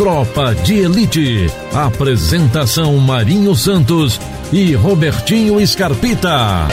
Tropa de Elite. Apresentação Marinho Santos e Robertinho Scarpita.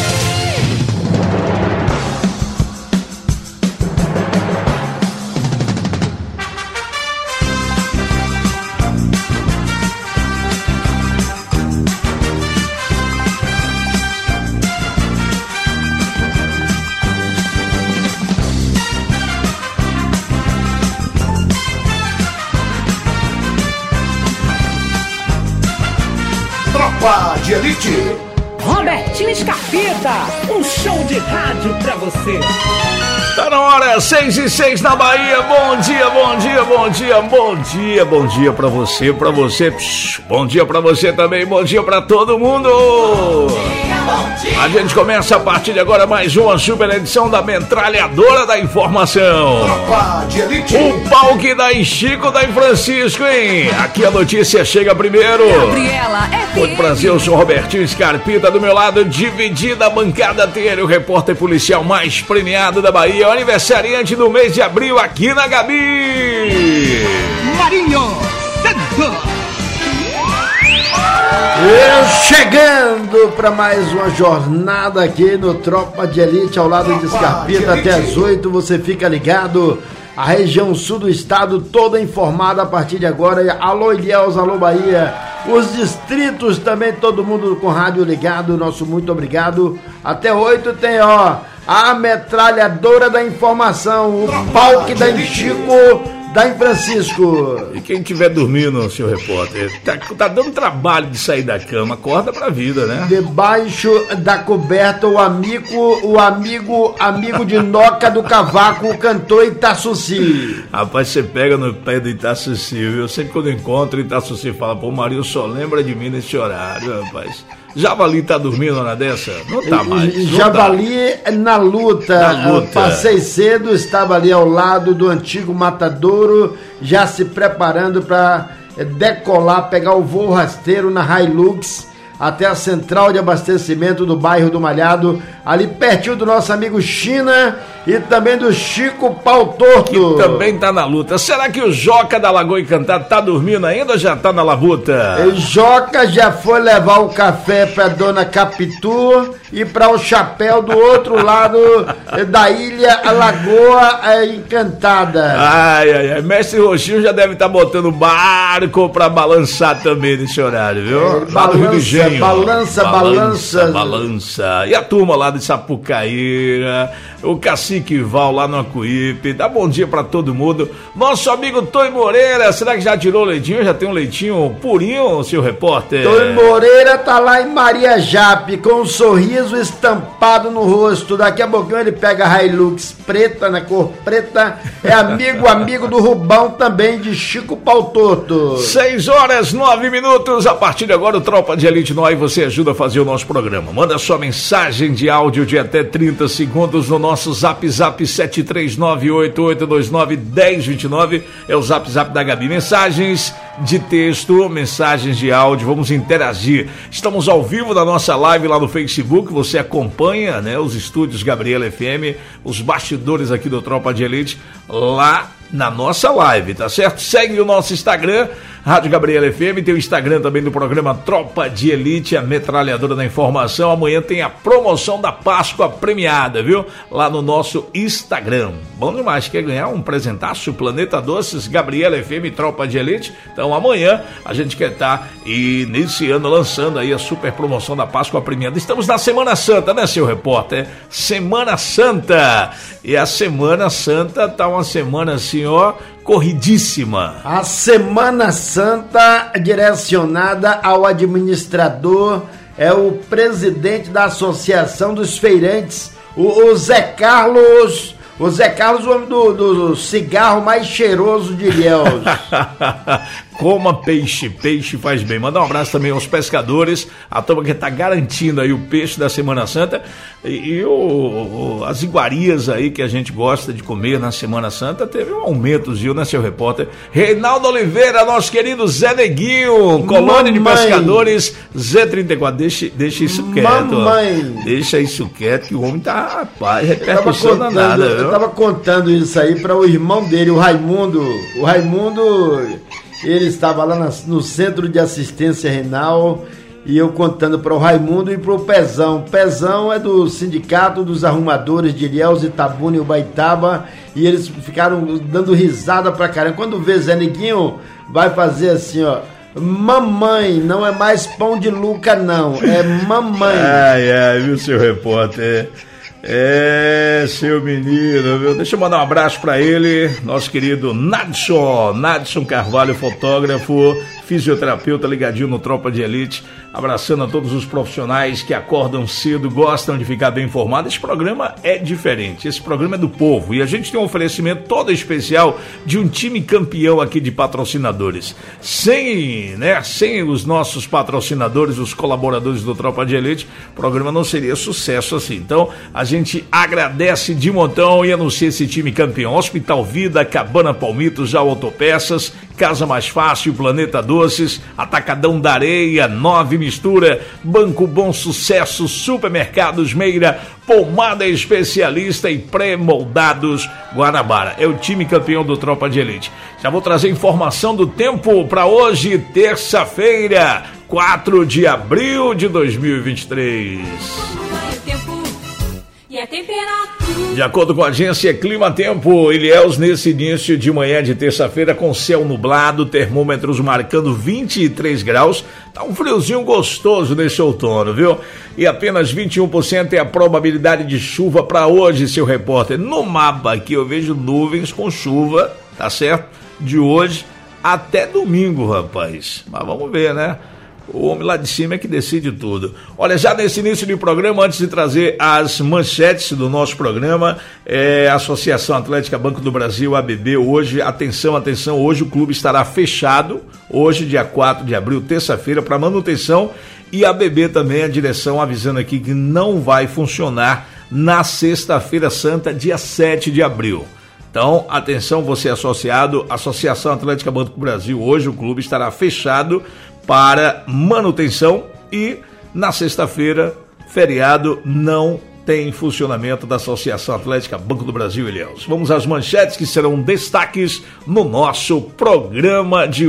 De Elite. Robertinho Scarpita, um show de rádio pra você. Tá na hora, 6:06 na Bahia. Bom dia, bom dia, bom dia, bom dia, bom dia pra você, pra você. Bom dia pra você também, bom dia pra todo mundo. A gente começa a partir de agora mais uma super edição da Metralhadora da Informação. Tropa de Elite. O pau que dá em Chico, dá em Francisco, hein? Aqui a notícia chega primeiro. Gabriela, muito prazer, eu sou Robertinho Scarpita. Do meu lado, dividida a bancada, tem ele, o repórter policial mais premiado da Bahia, o aniversariante do mês de abril aqui na Gabi. Marinho Santos. Chegando para mais uma jornada aqui no Tropa de Elite, ao lado de Scarpita, até as 8, você fica ligado. A região sul do estado toda informada a partir de agora. Alô Ilhéus, alô Bahia. Os distritos também, todo mundo com rádio ligado, nosso muito obrigado. Até 8 tem, a Metralhadora da Informação, o pau que dá em Chico, dá em Francisco. E quem estiver dormindo, senhor repórter, tá dando trabalho de sair da cama, acorda pra vida, né? Debaixo da coberta, o amigo de Noca do Cavaco, o cantor Itaçuci. Rapaz, você pega no pé do Itaçuci, viu? Sempre quando eu encontro o Itaçuci, fala, pô, Marinho só lembra de mim nesse horário, rapaz. Javali tá dormindo na dessa? Não tá mais. Javali na luta. Passei cedo, estava ali ao lado do antigo matadouro, já se preparando para decolar, pegar o voo rasteiro na Hilux até a central de abastecimento do bairro do Malhado, ali pertinho do nosso amigo China e também do Chico Pau Torto. Que também tá na luta. Será que o Joca da Lagoa Encantada tá dormindo ainda ou já tá na labuta? Joca já foi levar o café pra dona Capitu e pra o chapéu do outro lado da ilha, a Lagoa Encantada. Ai, mestre Roxinho já deve estar botando barco pra balançar também nesse horário, viu? Balança. E a turma lá de Sapucaíra, o Cacique Val lá no Acuípe, dá bom dia pra todo mundo. Nosso amigo Toy Moreira, será que já tirou o leitinho? Já tem um leitinho purinho, seu repórter? Toy Moreira tá lá em Maria Jape, com um sorriso estampado no rosto. Daqui a pouquinho ele pega a Hilux preta, na cor preta. É amigo do Rubão também, de Chico Pau Torto. 6:09. A partir de agora, o Tropa de Elite no ar e você ajuda a fazer o nosso programa. Manda sua mensagem de áudio de até 30 segundos no nosso Zap 73988291029. É o Zap da Gabi. Mensagens de texto, mensagens de áudio, vamos interagir. Estamos ao vivo na nossa live lá no Facebook, você acompanha, né, os estúdios Gabriela FM, os bastidores aqui do Tropa de Elite, lá na nossa live, tá certo? Segue o nosso Instagram, Rádio Gabriela FM, tem o Instagram também do programa Tropa de Elite, a Metralhadora da Informação. Amanhã tem a promoção da Páscoa premiada, viu? Lá no nosso Instagram. Bom demais, quer ganhar um presentaço? Planeta Doces, Gabriela FM, Tropa de Elite. Então amanhã a gente quer estar iniciando, lançando aí a super promoção da Páscoa premiada. Estamos na Semana Santa, né, seu repórter? Semana Santa. E a Semana Santa tá uma semana assim, corridíssima. A Semana Santa direcionada ao administrador, é o presidente da Associação dos Feirantes, o Zé Carlos. O Zé Carlos, o homem do cigarro mais cheiroso de Ilhéus. Coma peixe, peixe faz bem. Mandar um abraço também aos pescadores, a turma que está garantindo aí o peixe da Semana Santa e as iguarias aí que a gente gosta de comer na Semana Santa. Teve um aumento, viu, né, seu repórter? Reinaldo Oliveira, nosso querido Zé Neguinho, colônia de pescadores, Z34, deixa isso quieto. Deixa isso quieto que o homem tá, rapaz, repercussão danada. Eu tava contando isso aí para o irmão dele, o Raimundo. O Raimundo Ele estava lá no Centro de Assistência Renal e eu contando para o Raimundo e para o Pezão. Pezão é do Sindicato dos Arrumadores de Ilhéus, Itabuna e Ubaitaba, e eles ficaram dando risada pra caramba. Quando vê Zé Neguinho, vai fazer assim, ó: mamãe, não é mais pão de Luca, não, é mamãe. Ai, viu, seu repórter? Seu menino, viu? Deixa eu mandar um abraço pra ele, nosso querido Nadson Carvalho, fotógrafo, fisioterapeuta, ligadinho no Tropa de Elite, abraçando a todos os profissionais que acordam cedo, gostam de ficar bem informados. Esse programa é diferente, esse programa é do povo, e a gente tem um oferecimento todo especial de um time campeão aqui de patrocinadores. Sem os nossos patrocinadores, os colaboradores do Tropa de Elite, o programa não seria sucesso assim. Então, a gente agradece de montão e anuncia esse time campeão. Hospital Vida, Cabana Palmitos, Autopeças, Casa Mais Fácil, Planeta Doces, Atacadão da Areia, 9 Mistura, Banco Bom Sucesso, Supermercados Meira, Pomada Especialista e Pré-Moldados Guanabara. É o time campeão do Tropa de Elite. Já vou trazer informação do tempo para hoje, terça-feira, 4 de abril de 2023. E a temperatura. De acordo com a agência Clima Tempo, Ilhéus nesse início de manhã de terça-feira com céu nublado, termômetros marcando 23 graus, tá um friozinho gostoso nesse outono, viu? E apenas 21% é a probabilidade de chuva para hoje, seu repórter. No mapa aqui eu vejo nuvens com chuva, tá certo? De hoje até domingo, rapaz. Mas vamos ver, né? O homem lá de cima é que decide tudo. Olha, já nesse início de programa, antes de trazer as manchetes do nosso programa, a Associação Atlética Banco do Brasil, ABB, hoje, atenção, hoje o clube estará fechado, hoje, dia 4 de abril, terça-feira, para manutenção, e a ABB também, a direção avisando aqui que não vai funcionar na sexta-feira santa, dia 7 de abril. Então, atenção, você associado, Associação Atlética Banco do Brasil, hoje o clube estará fechado para manutenção e na sexta-feira, feriado, não tem funcionamento da Associação Atlética Banco do Brasil, Ilhéus. Vamos às manchetes que serão destaques no nosso programa de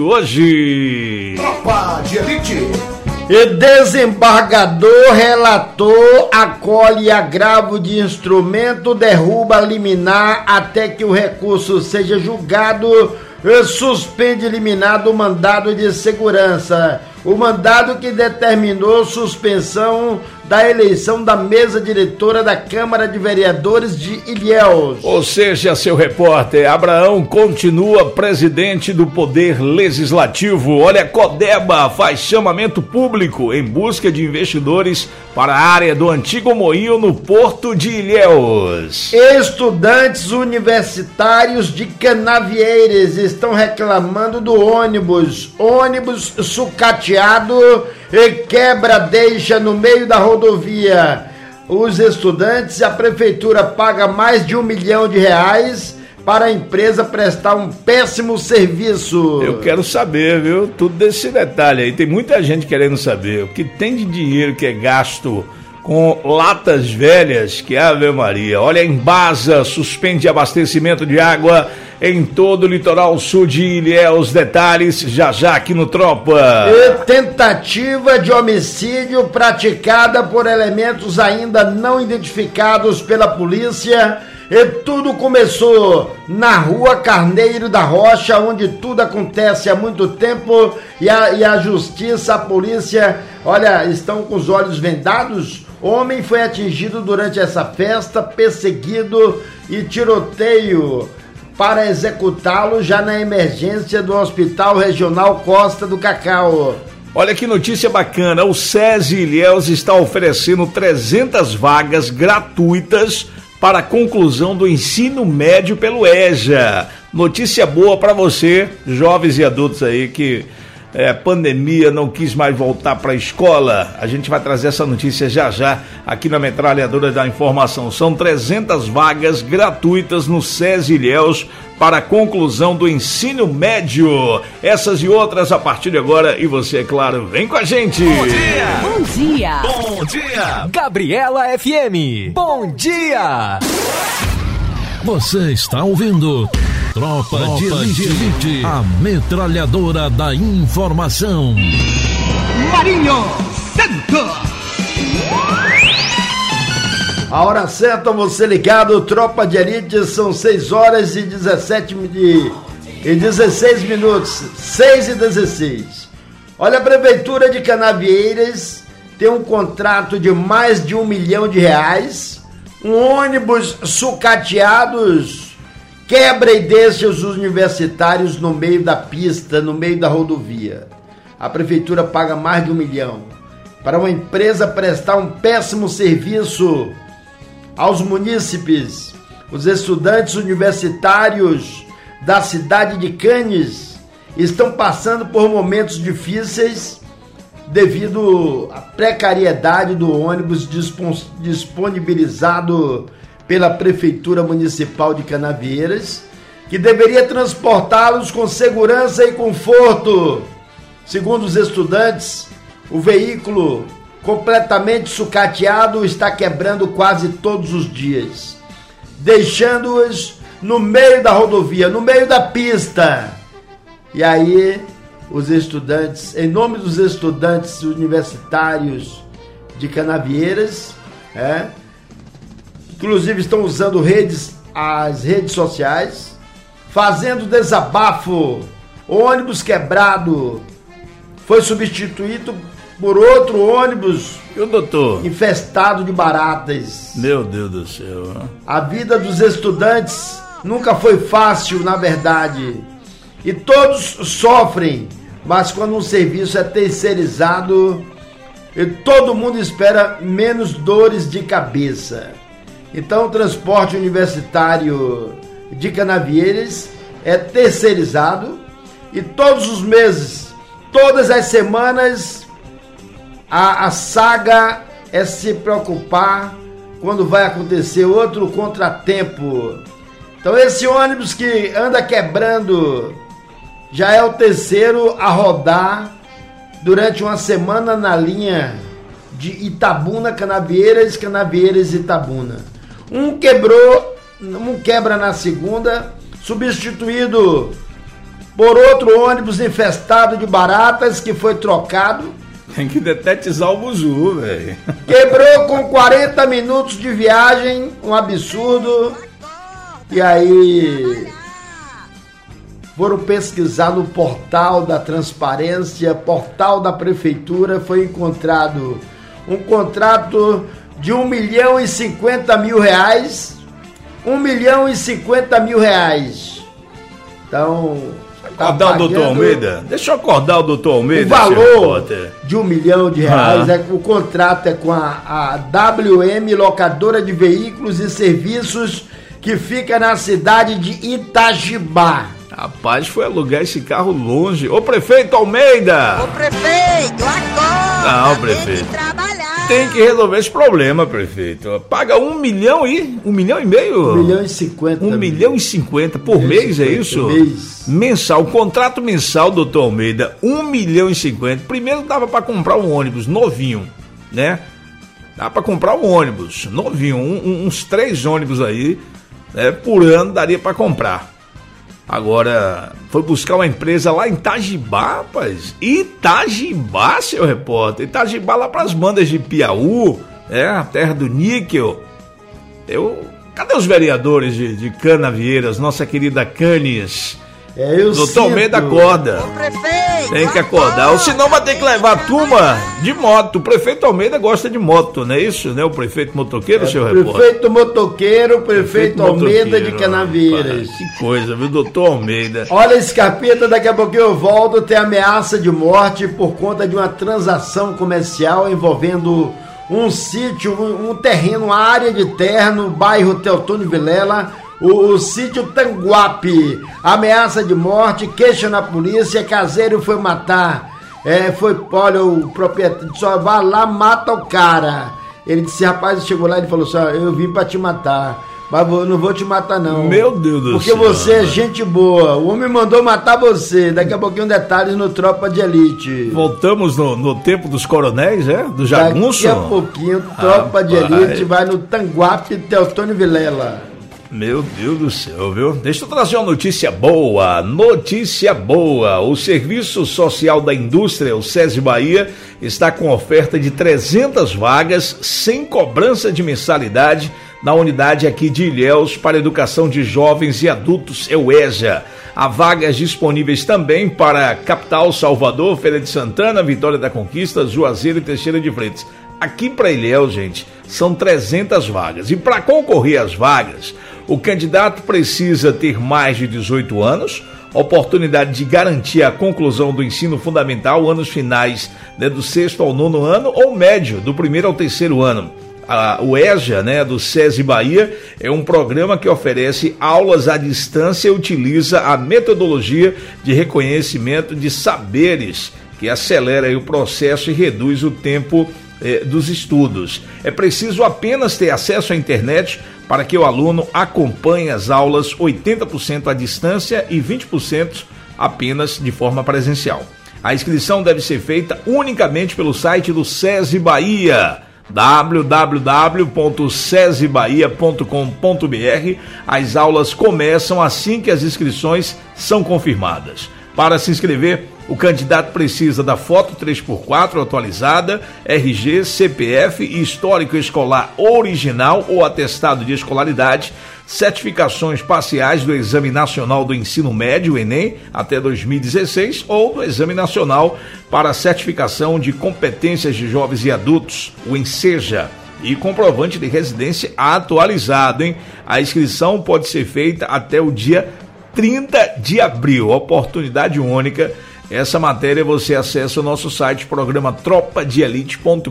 hoje. Tropa de Elite. E desembargador relator acolhe agravo de instrumento, derruba liminar até que o recurso seja julgado, suspende liminar do mandado de segurança. O mandado que determinou suspensão da eleição da mesa diretora da Câmara de Vereadores de Ilhéus. Ou seja, seu repórter, Abraão continua presidente do Poder Legislativo. Olha, Codeba faz chamamento público em busca de investidores para a área do antigo moinho no Porto de Ilhéus. Estudantes universitários de Canavieiras estão reclamando do ônibus sucateado e quebra deixa no meio da rodovia. Os estudantes, a prefeitura paga mais de R$1 milhão para a empresa prestar um péssimo serviço. Eu quero saber, viu? Tudo desse detalhe aí. Tem muita gente querendo saber o que tem de dinheiro que é gasto com latas velhas, que Ave Maria. Olha, Embasa suspende abastecimento de água em todo o litoral sul de Ilhéus. Detalhes já aqui no Tropa. E tentativa de homicídio praticada por elementos ainda não identificados pela polícia. E tudo começou na Rua Carneiro da Rocha, onde tudo acontece há muito tempo, e a justiça, a polícia, olha, estão com os olhos vendados. Homem foi atingido durante essa festa, perseguido e tiroteio para executá-lo já na emergência do Hospital Regional Costa do Cacau. Olha que notícia bacana, o SESI Ilhéus está oferecendo 300 vagas gratuitas para a conclusão do ensino médio pelo EJA. Notícia boa para você, jovens e adultos aí que pandemia não quis mais voltar para a escola. A gente vai trazer essa notícia já aqui na Metralhadora da Informação. São 300 vagas gratuitas no SESI Ilhéus para a conclusão do ensino médio. Essas e outras a partir de agora. E você, é claro, vem com a gente. Bom dia! Bom dia! Bom dia! Gabriela FM. Bom dia! Você está ouvindo Tropa de Elite, a metralhadora da informação. Marinho Santos. A hora certa, você ligado, Tropa de Elite, são 6 horas e 16 minutos, 6 e 16. Olha, a Prefeitura de Canavieiras tem um contrato de mais de R$1 milhão, um ônibus sucateados quebra e deixa os universitários no meio da pista, no meio da rodovia. A Prefeitura paga mais de R$1 milhão para uma empresa prestar um péssimo serviço aos munícipes. Os estudantes universitários da cidade de Canes estão passando por momentos difíceis devido à precariedade do ônibus disponibilizado pela Prefeitura Municipal de Canavieiras, que deveria transportá-los com segurança e conforto. Segundo os estudantes, o veículo completamente sucateado está quebrando quase todos os dias, deixando-os no meio da rodovia, no meio da pista. E aí, os estudantes, em nome dos estudantes universitários de Canavieiras, inclusive estão usando as redes sociais, fazendo desabafo. O ônibus quebrado foi substituído por outro ônibus, doutor, infestado de baratas. Meu Deus do céu. A vida dos estudantes nunca foi fácil, na verdade, e todos sofrem, mas quando um serviço é terceirizado, e todo mundo espera menos dores de cabeça. Então o transporte universitário de Canavieiras é terceirizado e todos os meses, todas as semanas, a saga é se preocupar quando vai acontecer outro contratempo. Então esse ônibus que anda quebrando já é o terceiro a rodar durante uma semana na linha de Itabuna, Canavieiras, Canavieiras, Itabuna. Um quebra na segunda, substituído por outro ônibus infestado de baratas que foi trocado. Tem que detetizar o buzu, velho. Quebrou com 40 minutos de viagem, um absurdo. E aí foram pesquisar no portal da transparência, portal da prefeitura, foi encontrado um contrato de R$1 milhão e 50 mil. R$1 milhão e 50 mil. Então, acordar o doutor Almeida? Deixa eu acordar o doutor Almeida. O valor de R$1 milhão, o contrato é com a WM Locadora de Veículos e Serviços, que fica na cidade de Itajibá. Rapaz, foi alugar esse carro longe. Ô prefeito Almeida! Ô prefeito, acorda! Não, prefeito. Tem que resolver esse problema, prefeito. Paga R$1 milhão e... R$1 milhão e meio? R$1 milhão e 50. R$1 milhão e 50 por mês, é isso? Mês. Mensal, contrato mensal, doutor Almeida, R$1 milhão e 50. Primeiro dava pra comprar um ônibus novinho, né? Dá pra comprar um ônibus novinho, uns 3 ônibus aí, né? Por ano daria pra comprar. Agora, foi buscar uma empresa lá em Itajibá, rapaz. Itajibá, seu repórter. Itajibá lá pras bandas de Piauí, a terra do níquel. Cadê os vereadores de Canavieiras, nossa querida Canes? Doutor Almeida, acorda. Tem que acordar, ou senão vai ter que levar a turma de moto. O prefeito Almeida gosta de moto, não é isso? Né? O prefeito motoqueiro, seu repórter? Prefeito motoqueiro, prefeito Almeida de Canavieiras. Que coisa, viu, doutor Almeida? Olha, Scarpeta, daqui a pouquinho eu volto. Tem ameaça de morte por conta de uma transação comercial envolvendo um sítio, um terreno, uma área de terra no bairro Teotônio Vilela. O sítio Tanguape, ameaça de morte, queixa na polícia, caseiro foi matar. Olha, o proprietário só vai lá, mata o cara. Ele disse, rapaz, chegou lá e falou assim, eu vim pra te matar, mas eu não vou te matar não. Meu Deus do céu. Porque você é gente boa, o homem mandou matar você. Daqui a pouquinho detalhes no Tropa de Elite. Voltamos no tempo dos coronéis, do jagunço? Daqui a pouquinho, Tropa de Elite vai no Tanguape, Teotônio Vilela. Meu Deus do céu, viu? Deixa eu trazer uma notícia boa. O Serviço Social da Indústria, o SESI Bahia, está com oferta de 300 vagas sem cobrança de mensalidade na unidade aqui de Ilhéus para educação de jovens e adultos, EUEJA. Há vagas disponíveis também para Capital, Salvador, Feira de Santana, Vitória da Conquista, Juazeiro e Teixeira de Freitas. Aqui para Ilhéus, gente, são 300 vagas. E para concorrer às vagas, o candidato precisa ter mais de 18 anos, oportunidade de garantir a conclusão do ensino fundamental, anos finais, né, do 6º ao 9º ano, ou médio, do 1º ao 3º ano. O EJA, né, do SESI Bahia, é um programa que oferece aulas à distância e utiliza a metodologia de reconhecimento de saberes, que acelera aí o processo e reduz o tempo dos estudos. É preciso apenas ter acesso à internet para que o aluno acompanhe as aulas 80% à distância e 20% apenas de forma presencial. A inscrição deve ser feita unicamente pelo site do SESI Bahia, www.sesibahia.com.br. As aulas começam assim que as inscrições são confirmadas. Para se inscrever, o candidato precisa da foto 3x4 atualizada, RG, CPF e histórico escolar original ou atestado de escolaridade, certificações parciais do Exame Nacional do Ensino Médio, ENEM, até 2016, ou do Exame Nacional para a Certificação de Competências de Jovens e Adultos, o ENSEJA, e comprovante de residência atualizado, hein? A inscrição pode ser feita até o dia 30 de abril, oportunidade única. Essa matéria você acessa o nosso site, programa tropadeelite.com.br.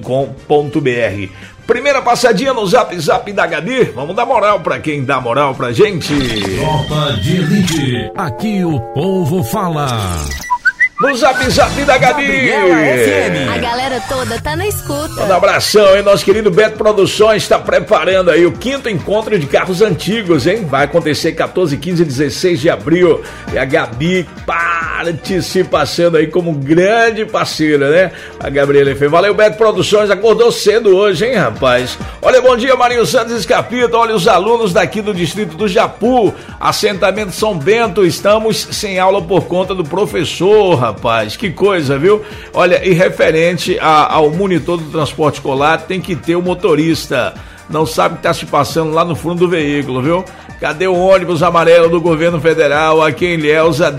Primeira passadinha no Zap Zap da Gabi. Vamos dar moral pra quem dá moral pra gente. Tropa de Elite, aqui o povo fala. No Zap Zap da Gabi. A galera toda tá na escuta. Um abração, hein? Nosso querido Beto Produções está preparando aí o 5º encontro de carros antigos, hein? Vai acontecer 14, 15 e 16 de abril. E a Gabi participação aí como grande parceira, né? A Gabriela fez. Valeu, Beto Produções. Acordou cedo hoje, hein, rapaz? Olha, bom dia, Marinho Santos Escapita. Olha, os alunos daqui do distrito do Japu, assentamento São Bento, estamos sem aula por conta do professor, rapaz, que coisa, viu? Olha, e referente ao monitor do transporte escolar, tem que ter o motorista. Não sabe o que está se passando lá no fundo do veículo, viu? Cadê o ônibus amarelo do governo federal aqui em Ilhéus, a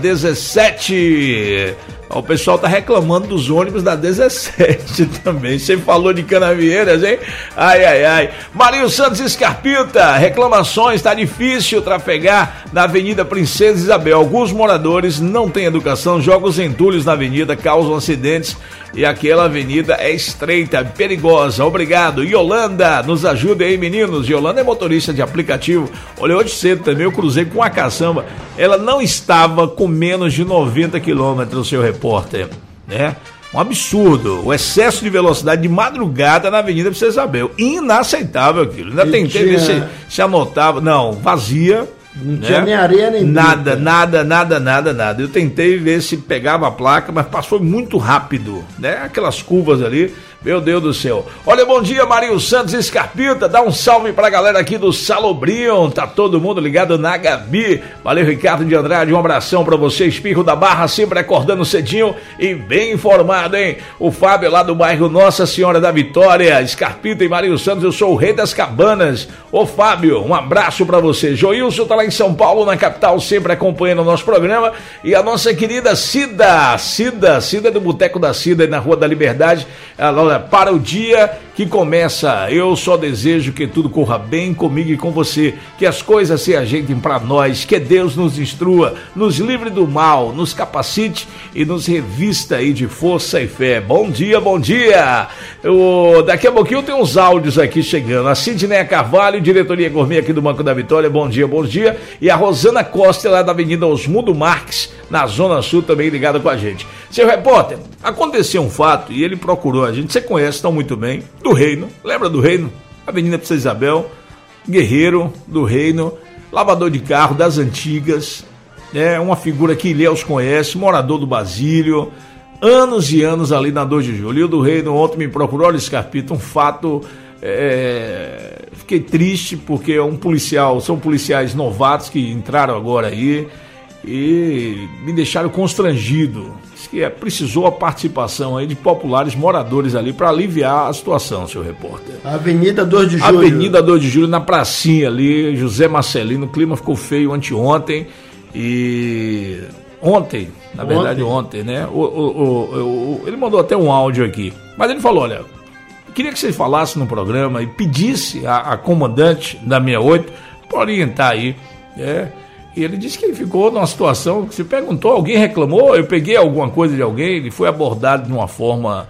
17? O pessoal tá reclamando dos ônibus da 17 também. Você falou de Canavieiras, hein? Ai, ai, ai. Marinho Santos Escarpita, reclamações, tá difícil trafegar na Avenida Princesa Isabel. Alguns moradores não têm educação, jogam os entulhos na avenida, causam acidentes e aquela avenida é estreita, perigosa. Obrigado. Yolanda, nos ajuda aí, meninos. Yolanda é motorista de aplicativo. Olha, hoje cedo também eu cruzei com a caçamba. Ela não estava com menos de 90 quilômetros, seu repórter, né? Um absurdo, o excesso de velocidade de madrugada na Avenida Princesa Isabel, inaceitável aquilo. Ainda tentei ver se anotava, não, vazia. Não tinha nem areia nem nada. Eu tentei ver se pegava a placa, mas passou muito rápido, né? Aquelas curvas ali, meu Deus do céu. Olha, bom dia, Marinho Santos Escarpita, dá um salve pra galera aqui do Salobrion, tá todo mundo ligado na Gabi. Valeu, Ricardo de Andrade, um abração pra você, Espirro da Barra, sempre acordando cedinho e bem informado, hein? O Fábio lá do bairro Nossa Senhora da Vitória, Escarpita e Marinho Santos, eu sou o rei das cabanas. Ô Fábio, um abraço pra você. Joilson tá lá em São Paulo, na capital, sempre acompanhando o nosso programa. E a nossa querida Cida do Boteco da Cida, na Rua da Liberdade, ela, para o dia que começa, eu só desejo que tudo corra bem comigo e com você, que as coisas se ajeitem para nós, que Deus nos instrua, nos livre do mal, nos capacite e nos revista aí de força e fé. Bom dia, bom dia! Daqui a pouquinho tem uns áudios aqui chegando. A Sidneia Carvalho, diretoria gourmet aqui do Banco da Vitória, bom dia, bom dia. E a Rosana Costa, lá da Avenida Osmundo Marques, na Zona Sul, também ligada com a gente. Seu repórter, aconteceu um fato e ele procurou a gente, você conhece tão muito bem, do Reino, lembra do Reino? Avenida Princesa Isabel, guerreiro do Reino, lavador de carro das antigas, né? Uma figura que Ilhéus conhece, morador do Basílio, anos e anos ali na 2 de julho. E o do Reino ontem me procurou, olha, Escarpita, um fato fiquei triste porque são policiais novatos que entraram agora aí e me deixaram constrangido. Que precisou a participação aí de populares moradores ali para aliviar a situação, seu repórter. Avenida 2 de Julho. Avenida 2 de Julho, na pracinha ali, José Marcelino, o clima ficou feio anteontem e... Ontem, né? Ele mandou até um áudio aqui, mas ele falou, olha, queria que você falasse no programa e pedisse a comandante da 68 para orientar aí, E ele disse que ele ficou numa situação que se perguntou, alguém reclamou, eu peguei alguma coisa de alguém, ele foi abordado de uma forma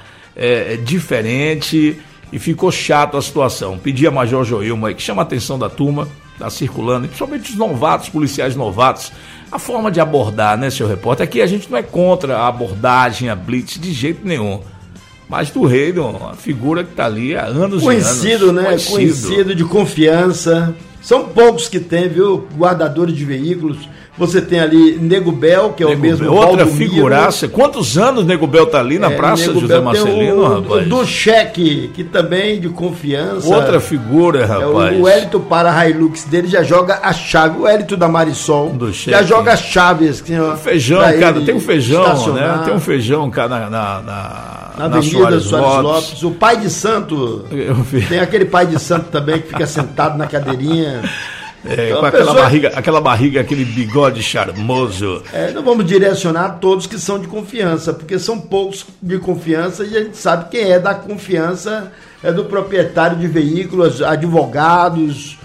diferente e ficou chato a situação. Pedi a Major Joilma aí, que chama a atenção da turma, está circulando, principalmente os novatos, policiais novatos, a forma de abordar, né, seu repórter? Aqui a gente não é contra a abordagem, a blitz, de jeito nenhum. Mas do rei, uma figura que está ali há anos e anos. Conhecido, né? Conhecido, de confiança. São poucos que tem, viu? Guardadores de veículos. Você tem ali Nego Bel, que é o mesmo. Outra figuraça. Quantos anos Nego Bel tá ali na Praça José Marcelino, rapaz? Do Cheque, que também de confiança. Outra figura, rapaz. O Hélito para a Hilux dele já joga a chave. O Hélito da Marisol já joga as chaves. Feijão, cara, tem um feijão, né? Tem um feijão, cara, na Avenida Soares Lopes. O pai de santo. Tem aquele pai de santo também que fica sentado na cadeirinha. Então, com aquela barriga, aquele bigode charmoso. Não vamos direcionar todos que são de confiança, porque são poucos de confiança e a gente sabe quem é da confiança é do proprietário de veículos, advogados,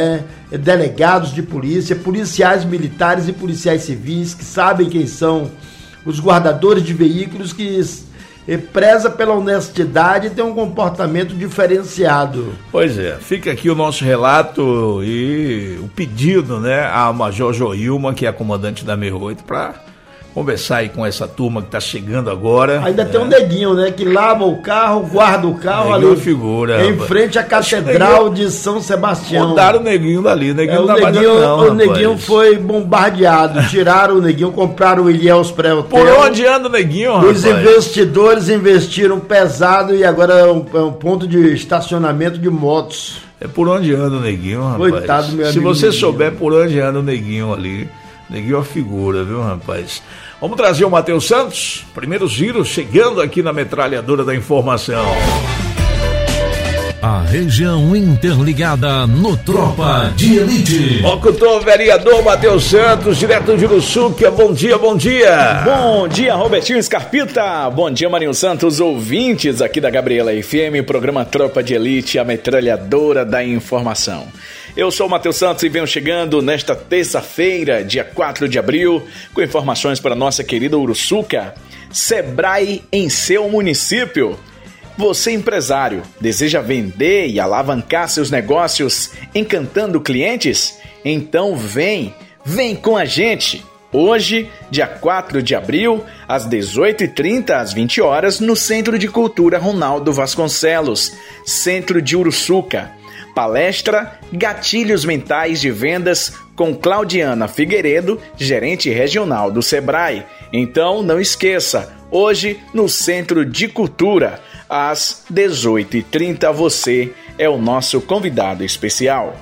delegados de polícia, policiais militares e policiais civis que sabem quem são os guardadores de veículos, que preza pela honestidade e tem um comportamento diferenciado. Pois é, fica aqui o nosso relato e o pedido, né, à Major Joilma, que é a comandante da 68, para conversar aí com essa turma que está chegando agora. Ainda tem um Neguinho, né, que lava o carro, guarda o carro Neguinho ali figura, em frente à Catedral de São Sebastião. Mudaram o Neguinho dali, o Neguinho o Neguinho foi bombardeado, tiraram o Neguinho, compraram o Ilhéus pré-hotel. Por onde anda o Neguinho, rapaz? Os investidores investiram pesado e agora é um ponto de estacionamento de motos. É por onde anda o Neguinho, rapaz? Coitado, meu amigo. Se você souber por onde anda o Neguinho ali, Neguinho é uma figura, viu, rapaz? Vamos trazer o Matheus Santos, primeiro giro, chegando aqui na metralhadora da informação. A região interligada no Tropa de Elite. Locutor, vereador Matheus Santos, direto de Uruçuca. Bom dia, bom dia. Bom dia, Robertinho Scarpita. Bom dia, Marinho Santos, ouvintes aqui da Gabriela FM, programa Tropa de Elite, a metralhadora da informação. Eu sou o Matheus Santos e venho chegando nesta terça-feira, dia 4 de abril, com informações para nossa querida Uruçuca. Sebrae em seu município. Você, empresário, deseja vender e alavancar seus negócios encantando clientes? Então vem com a gente! Hoje, dia 4 de abril, às 18h30 às 20 horas, no Centro de Cultura Ronaldo Vasconcelos, Centro de Uruçuca. Palestra Gatilhos Mentais de Vendas com Claudiana Figueiredo, gerente regional do Sebrae. Então não esqueça, hoje no Centro de Cultura, às 18h30, você é o nosso convidado especial.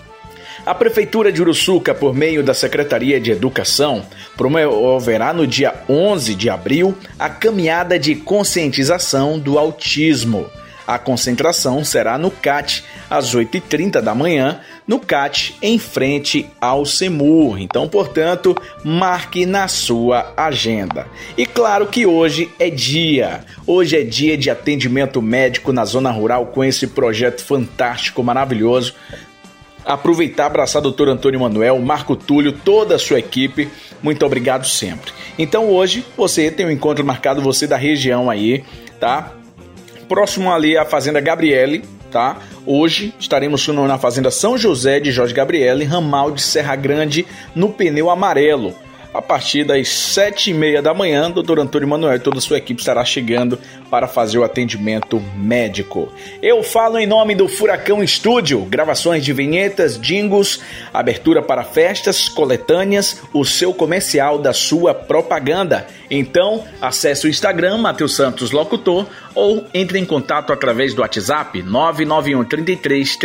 A Prefeitura de Uruçuca, por meio da Secretaria de Educação, promoverá no dia 11 de abril a caminhada de conscientização do autismo. A concentração será no CAT, às 8h30 da manhã, no CAT, em frente ao CEMUR. Então, portanto, marque na sua agenda. E claro que hoje é dia de atendimento médico na zona rural com esse projeto fantástico, maravilhoso. Aproveitar, abraçar o Dr. Antônio Manuel, Marco Túlio, toda a sua equipe. Muito obrigado sempre. Então, hoje, você tem um encontro marcado, você da região aí, tá? Próximo ali à Fazenda Gabriele, tá? Hoje estaremos na Fazenda São José de Jorge Gabriele, ramal de Serra Grande, no Pneu Amarelo. A partir das 7h30 da manhã, Dr. Antônio Manuel e toda a sua equipe estará chegando para fazer o atendimento médico. Eu falo em nome do Furacão Estúdio, gravações de vinhetas, jingles, abertura para festas, coletâneas, o seu comercial da sua propaganda. Então, acesse o Instagram Matheus Santos Locutor ou entre em contato através do WhatsApp 991 33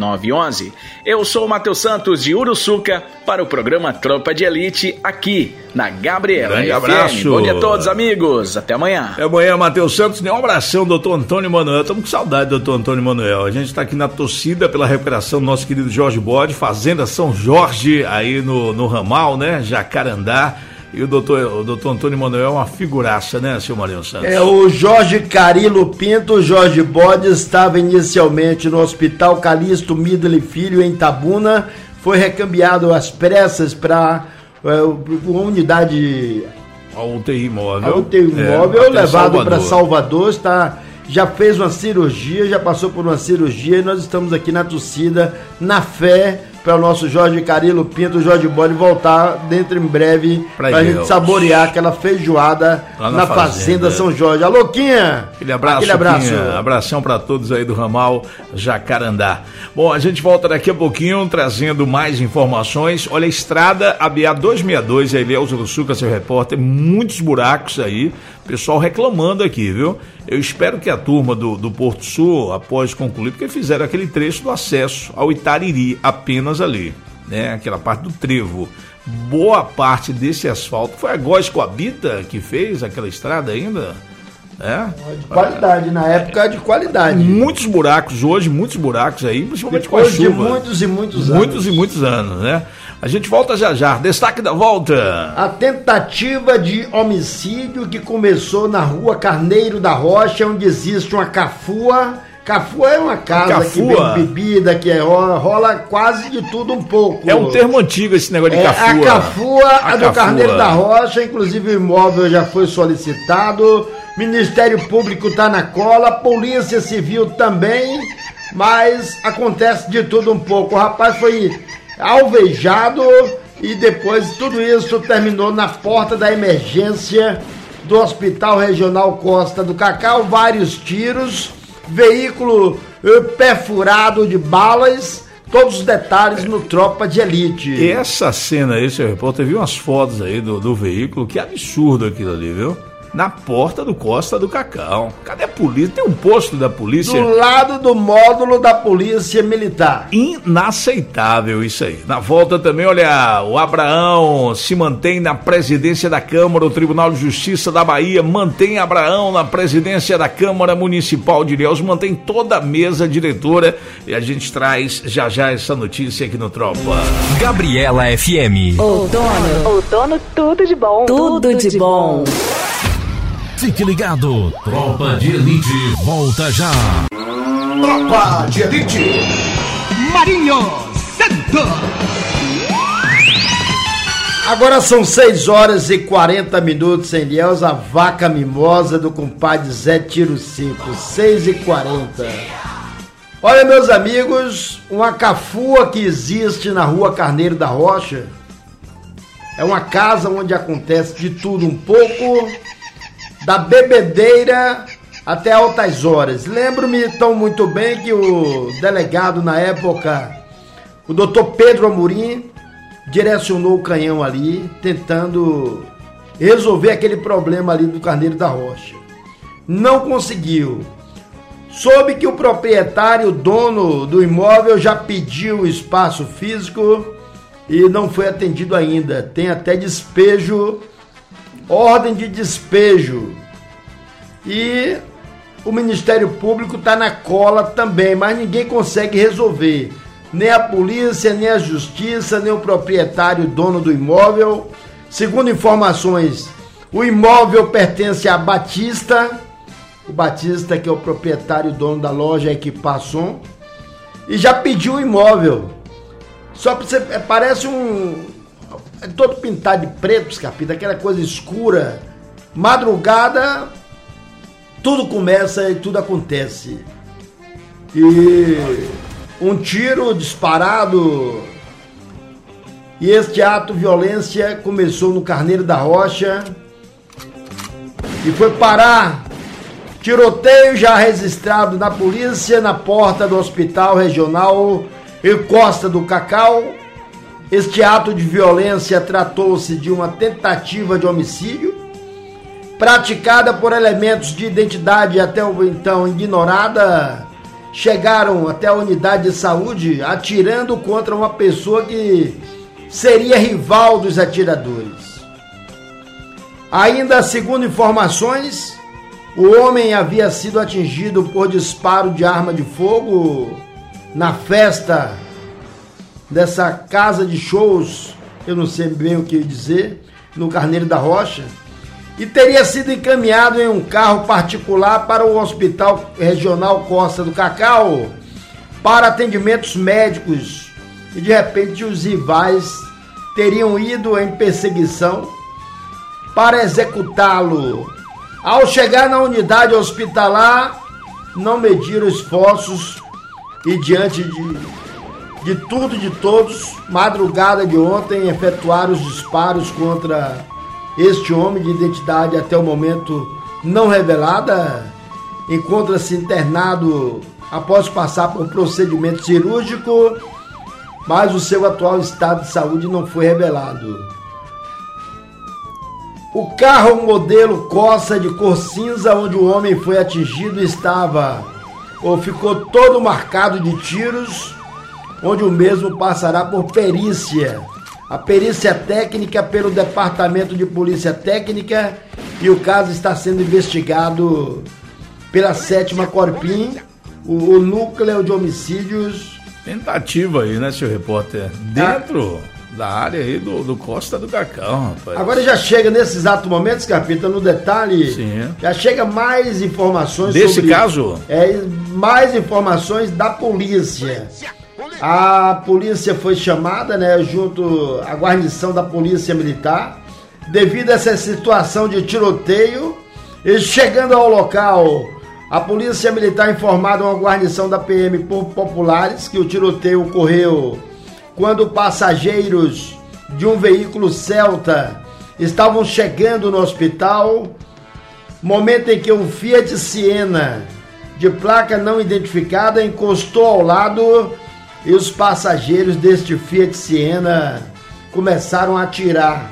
3911. Eu sou o Matheus Santos de Uruçuca para o programa Tropa de Elite aqui na Gabriela Grande FM. Abraço. Bom dia a todos, amigos. Até amanhã. Até amanhã, Matheus Santos. Um abração, doutor Antônio Manuel. Estamos com saudade do doutor Antônio Manuel. A gente está aqui na torcida pela recuperação do nosso querido Jorge Bode, Fazenda São Jorge, aí no ramal, né? Jacarandá. E o doutor Antônio Manuel é uma figuraça, né, senhor Marinho Santos? O Jorge Carilo Pinto, o Jorge Bode, estava inicialmente no Hospital Calixto Midley Filho, em Itabuna, foi recambiado às pressas para uma unidade... A UTI móvel. A UTI móvel, levado para Salvador, já fez uma cirurgia, já passou por uma cirurgia e nós estamos aqui na torcida, na fé, para o nosso Jorge Carilo Pinto, o Jorge Bode voltar dentro em breve para a gente saborear aquela feijoada na Fazenda São Jorge. Alô, Quinha! Aquele abraço. Quinha. Abração para todos aí do ramal Jacarandá. Bom, a gente volta daqui a pouquinho trazendo mais informações. Olha, a estrada ABA 262, aí Elielzo Uruçuca, seu repórter, muitos buracos aí, pessoal reclamando aqui, viu? Eu espero que a turma do Porto Sul, após concluir, porque fizeram aquele trecho do acesso ao Itariri, apenas ali, né? Aquela parte do trevo. Boa parte desse asfalto foi a Góes Coabita que fez aquela estrada ainda, né? De qualidade, na época de qualidade. Muitos buracos hoje, muitos buracos aí, principalmente depois com a chuva. De muitos e muitos anos. Muitos e muitos anos, né? A gente volta já já. Destaque da volta. A tentativa de homicídio que começou na rua Carneiro da Rocha, onde existe uma cafua. Cafua é uma casa que vem bebida, que rola quase de tudo um pouco. É um termo antigo esse negócio de cafua. A cafua do Carneiro da Rocha, inclusive o imóvel já foi solicitado, Ministério Público está na cola, Polícia Civil também, mas acontece de tudo um pouco. O rapaz foi alvejado e depois tudo isso terminou na porta da emergência do Hospital Regional Costa do Cacau, vários tiros, veículo perfurado de balas, todos os detalhes no Tropa de Elite. E essa cena aí, seu repórter, viu umas fotos aí do veículo, que absurdo aquilo ali, viu? Na porta do Costa do Cacau. Cadê a polícia? Tem um posto da polícia. Do lado do módulo da polícia militar. Inaceitável isso aí. Na volta também, olha, o Abraão se mantém na presidência da Câmara, o Tribunal de Justiça da Bahia mantém Abraão na presidência da Câmara Municipal de Ilhéus, mantém toda a mesa diretora e a gente traz já já essa notícia aqui no Tropa. Gabriela FM. Outono, tudo de bom. Tudo de bom. Fique ligado, Tropa de Elite volta já. Tropa de Elite. Marinho Santos. Agora são 6h40 em Ilhéus, a vaca mimosa do compadre Zé Tiro Seco, 6h40. Olha, meus amigos, uma cafua que existe na rua Carneiro da Rocha é uma casa onde acontece de tudo um pouco, da bebedeira até altas horas. Lembro-me tão muito bem que o delegado na época, o doutor Pedro Amorim, direcionou o canhão ali, tentando resolver aquele problema ali do Carneiro da Rocha. Não conseguiu. Soube que o proprietário, o dono do imóvel, já pediu o espaço físico e não foi atendido ainda. Tem até despejo, ordem de despejo. E o Ministério Público está na cola também, mas ninguém consegue resolver. Nem a polícia, nem a justiça, nem o proprietário, dono do imóvel. Segundo informações, o imóvel pertence a Batista, o Batista que é o proprietário, dono da loja Equipasson, e já pediu o imóvel. Só para você, parece é todo pintado de preto, Escarpita, aquela coisa escura. Madrugada, tudo começa e tudo acontece. E um tiro disparado. E este ato de violência começou no Carneiro da Rocha e foi parar. Tiroteio já registrado na polícia na porta do Hospital Regional Costa do Cacau. Este ato de violência tratou-se de uma tentativa de homicídio. praticada por elementos de identidade até então ignorada, chegaram até a unidade de saúde atirando contra uma pessoa que seria rival dos atiradores. Ainda segundo informações, o homem havia sido atingido por disparo de arma de fogo na festa dessa casa de shows, eu não sei bem o que dizer, no Carneiro da Rocha, e teria sido encaminhado em um carro particular para o Hospital Regional Costa do Cacau para atendimentos médicos, e de repente os rivais teriam ido em perseguição para executá-lo. Ao chegar na unidade hospitalar, não mediram esforços e diante de tudo e de todos, madrugada de ontem, efetuaram os disparos contra este homem de identidade até o momento não revelada. Encontra-se internado após passar por procedimento cirúrgico, mas o seu atual estado de saúde não foi revelado. O carro modelo Corsa de cor cinza, onde o homem foi atingido, ficou todo marcado de tiros, onde o mesmo passará por perícia. A perícia técnica pelo Departamento de Polícia Técnica, e o caso está sendo investigado pela 7ª Corpim, o Núcleo de Homicídios. Tentativa aí, né, senhor repórter? Dentro da área aí do Costa do Cacau, rapaz. Agora já chega nesse exato momento, Scarpita, no detalhe. Sim. Já chega mais informações desse caso? Mais informações da polícia. A polícia foi chamada, né, junto à guarnição da Polícia Militar, devido a essa situação de tiroteio. E chegando ao local, a Polícia Militar informada uma guarnição da PM por populares que o tiroteio ocorreu quando passageiros de um veículo Celta estavam chegando no hospital, momento em que um Fiat Siena de placa não identificada encostou ao lado e os passageiros deste Fiat Siena começaram a atirar.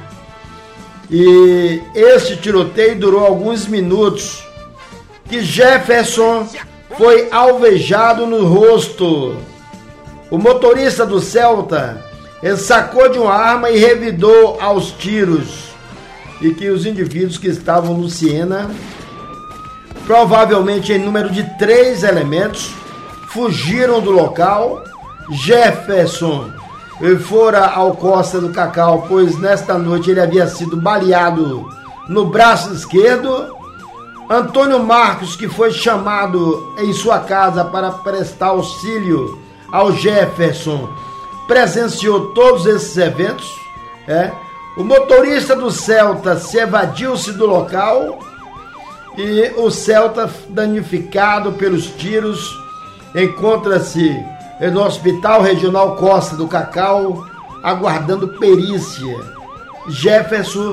E este tiroteio durou alguns minutos, que Jefferson foi alvejado no rosto. O motorista do Celta, ele sacou de uma arma e revidou aos tiros, e que os indivíduos que estavam no Siena, provavelmente em número de 3 elementos, fugiram do local. Jefferson fora ao Costa do Cacau, pois nesta noite ele havia sido baleado no braço esquerdo. Antônio Marcos, que foi chamado em sua casa para prestar auxílio ao Jefferson, presenciou todos esses eventos. O motorista do Celta se evadiu-se do local e o Celta, danificado pelos tiros, encontra-se no Hospital Regional Costa do Cacau, aguardando perícia. Jefferson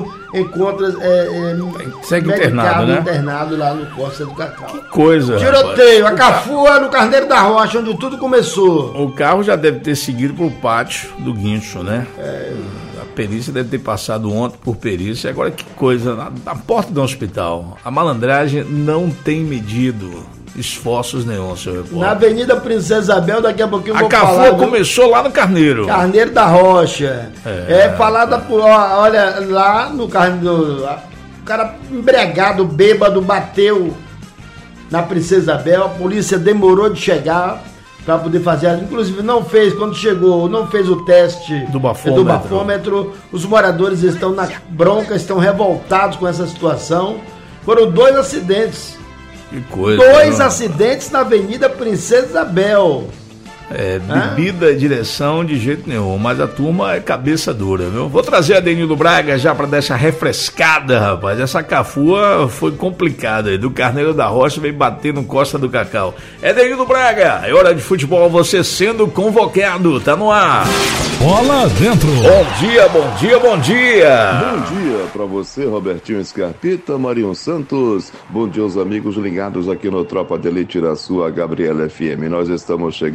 segue internado lá no Costa do Cacau. Que coisa, tiroteio, rapaz. A Cafua no Carneiro da Rocha, onde tudo começou. O carro já deve ter seguido pro pátio do guincho, né? A perícia deve ter passado ontem por perícia. Agora que coisa, na porta do hospital, a malandragem não tem medido esforços nenhum, senhor repórter. Na Avenida Princesa Isabel, daqui a pouquinho eu vou falar. A Cafua começou lá no Carneiro. Carneiro da Rocha. Falada por, olha, lá no Carneiro, o cara embriagado, bêbado, bateu na Princesa Isabel. A polícia demorou de chegar para poder fazer, inclusive não fez, quando chegou, não fez o teste do bafômetro. Os moradores estão na bronca, estão revoltados com essa situação. Foram 2 acidentes. Que coisa. 2 acidentes na Avenida Princesa Isabel. Bebida, direção de jeito nenhum, mas a turma é cabeça dura, viu? Vou trazer a Denildo Braga já para dar essa refrescada, rapaz. Essa Cafua foi complicada, do Carneiro da Rocha veio bater no Costa do Cacau. Denildo Braga, é hora de futebol, você sendo convocado, tá no ar. Bola dentro. Bom dia, bom dia, bom dia. Bom dia para você, Robertinho Scarpita, Marinho Santos. Bom dia aos amigos ligados aqui no Tropa de Elite da sua Gabriela FM. Nós estamos chegando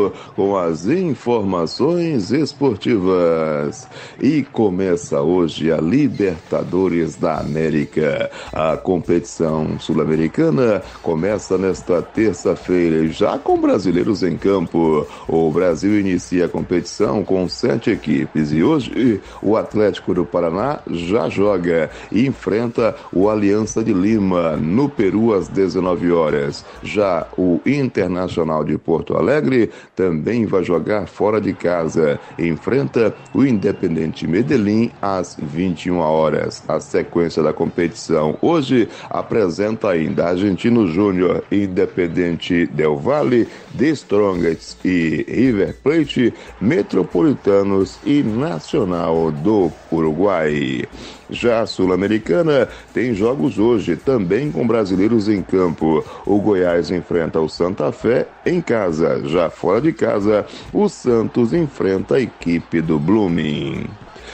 Caetano com as informações esportivas. E começa hoje a Libertadores da América. A competição sul-americana começa nesta terça-feira, já com brasileiros em campo. O Brasil inicia a competição com 7 equipes e hoje o Atlético do Paraná já joga e enfrenta o Aliança de Lima no Peru às 19 horas. Já o Internacional de Porto Alegre também vai jogar fora de casa. Enfrenta o Independiente Medellín às 21 horas. A sequência da competição hoje apresenta ainda Argentino Júnior, Independiente Del Valle, The Strongest e River Plate, Metropolitanos e Nacional do Uruguai. Já a Sul-Americana tem jogos hoje, também com brasileiros em campo. O Goiás enfrenta o Santa Fé em casa. Já fora de casa, o Santos enfrenta a equipe do Blooming.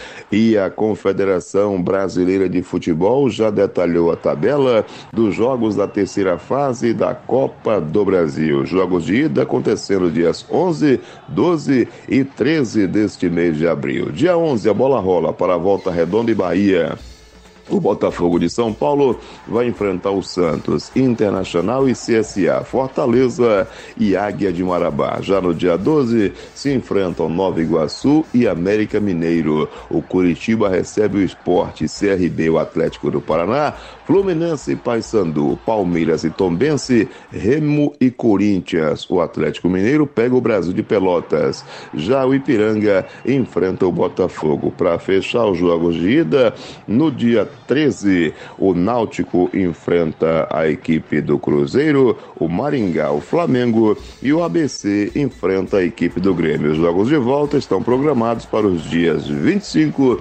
E a Confederação Brasileira de Futebol já detalhou a tabela dos jogos da terceira fase da Copa do Brasil. Jogos de ida acontecendo dias 11, 12 e 13 deste mês de abril. Dia 11, a bola rola para a Volta Redonda e Bahia. O Botafogo de São Paulo vai enfrentar o Santos, Internacional e CSA, Fortaleza e Águia de Marabá. Já no dia 12, se enfrentam Nova Iguaçu e América Mineiro. O Curitiba recebe o Sport, CRB, o Atlético do Paraná, Fluminense e Paysandu, Palmeiras e Tombense, Remo e Corinthians. O Atlético Mineiro pega o Brasil de Pelotas. Já o Ipiranga enfrenta o Botafogo. Para fechar os jogos de ida, no dia 13, o Náutico enfrenta a equipe do Cruzeiro, o Maringá, o Flamengo e o ABC enfrenta a equipe do Grêmio. Os jogos de volta estão programados para os dias 25,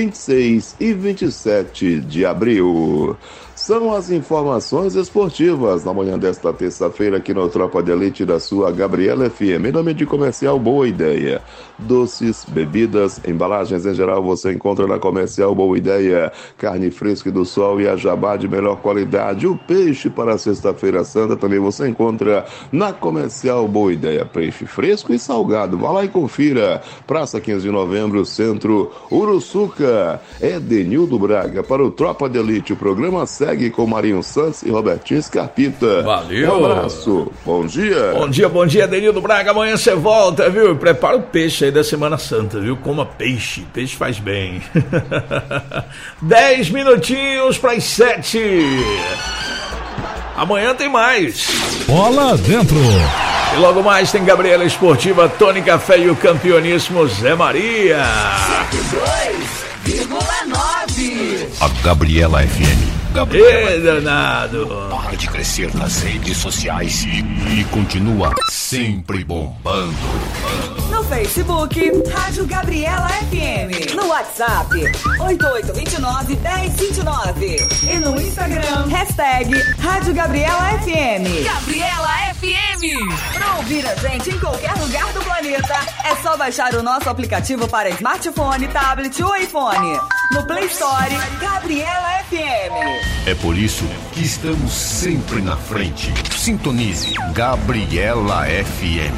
26 e 27 de abril. São as informações esportivas na manhã desta terça-feira aqui no Tropa de Elite da sua Gabriela FM. Em nome de Comercial Boa Ideia. Doces, bebidas, embalagens em geral você encontra na Comercial Boa Ideia. Carne fresca do sol e a jabá de melhor qualidade. O peixe para a Sexta-feira Santa também você encontra na Comercial Boa Ideia. Peixe fresco e salgado. Vá lá e confira. Praça 15 de Novembro, Centro, Uruçuca. Edenildo Braga para o Tropa de Elite. O programa segue com Marinho Santos e Robertinho Scarpita. Valeu. Um abraço. Bom dia. Bom dia, Denildo Braga. Amanhã você volta, viu? Prepara o peixe aí da Semana Santa, viu? Coma peixe. Peixe faz bem. 10 minutinhos para as 7. Amanhã tem mais. Bola dentro. E logo mais tem Gabriela Esportiva, Tony Café e o campeoníssimo Zé Maria. 102,9. A Gabriela FM. Danado. Para de crescer nas redes sociais e continua sempre bombando. No Facebook, Rádio Gabriela FM. No WhatsApp, 8829-1029. E no Instagram, hashtag Rádio Gabriela FM. Gabriela FM. Pra ouvir a gente em qualquer lugar do planeta, é só baixar o nosso aplicativo para smartphone, tablet ou iPhone. No Play Store, Gabriela FM. É por isso que estamos sempre na frente. Sintonize Gabriela FM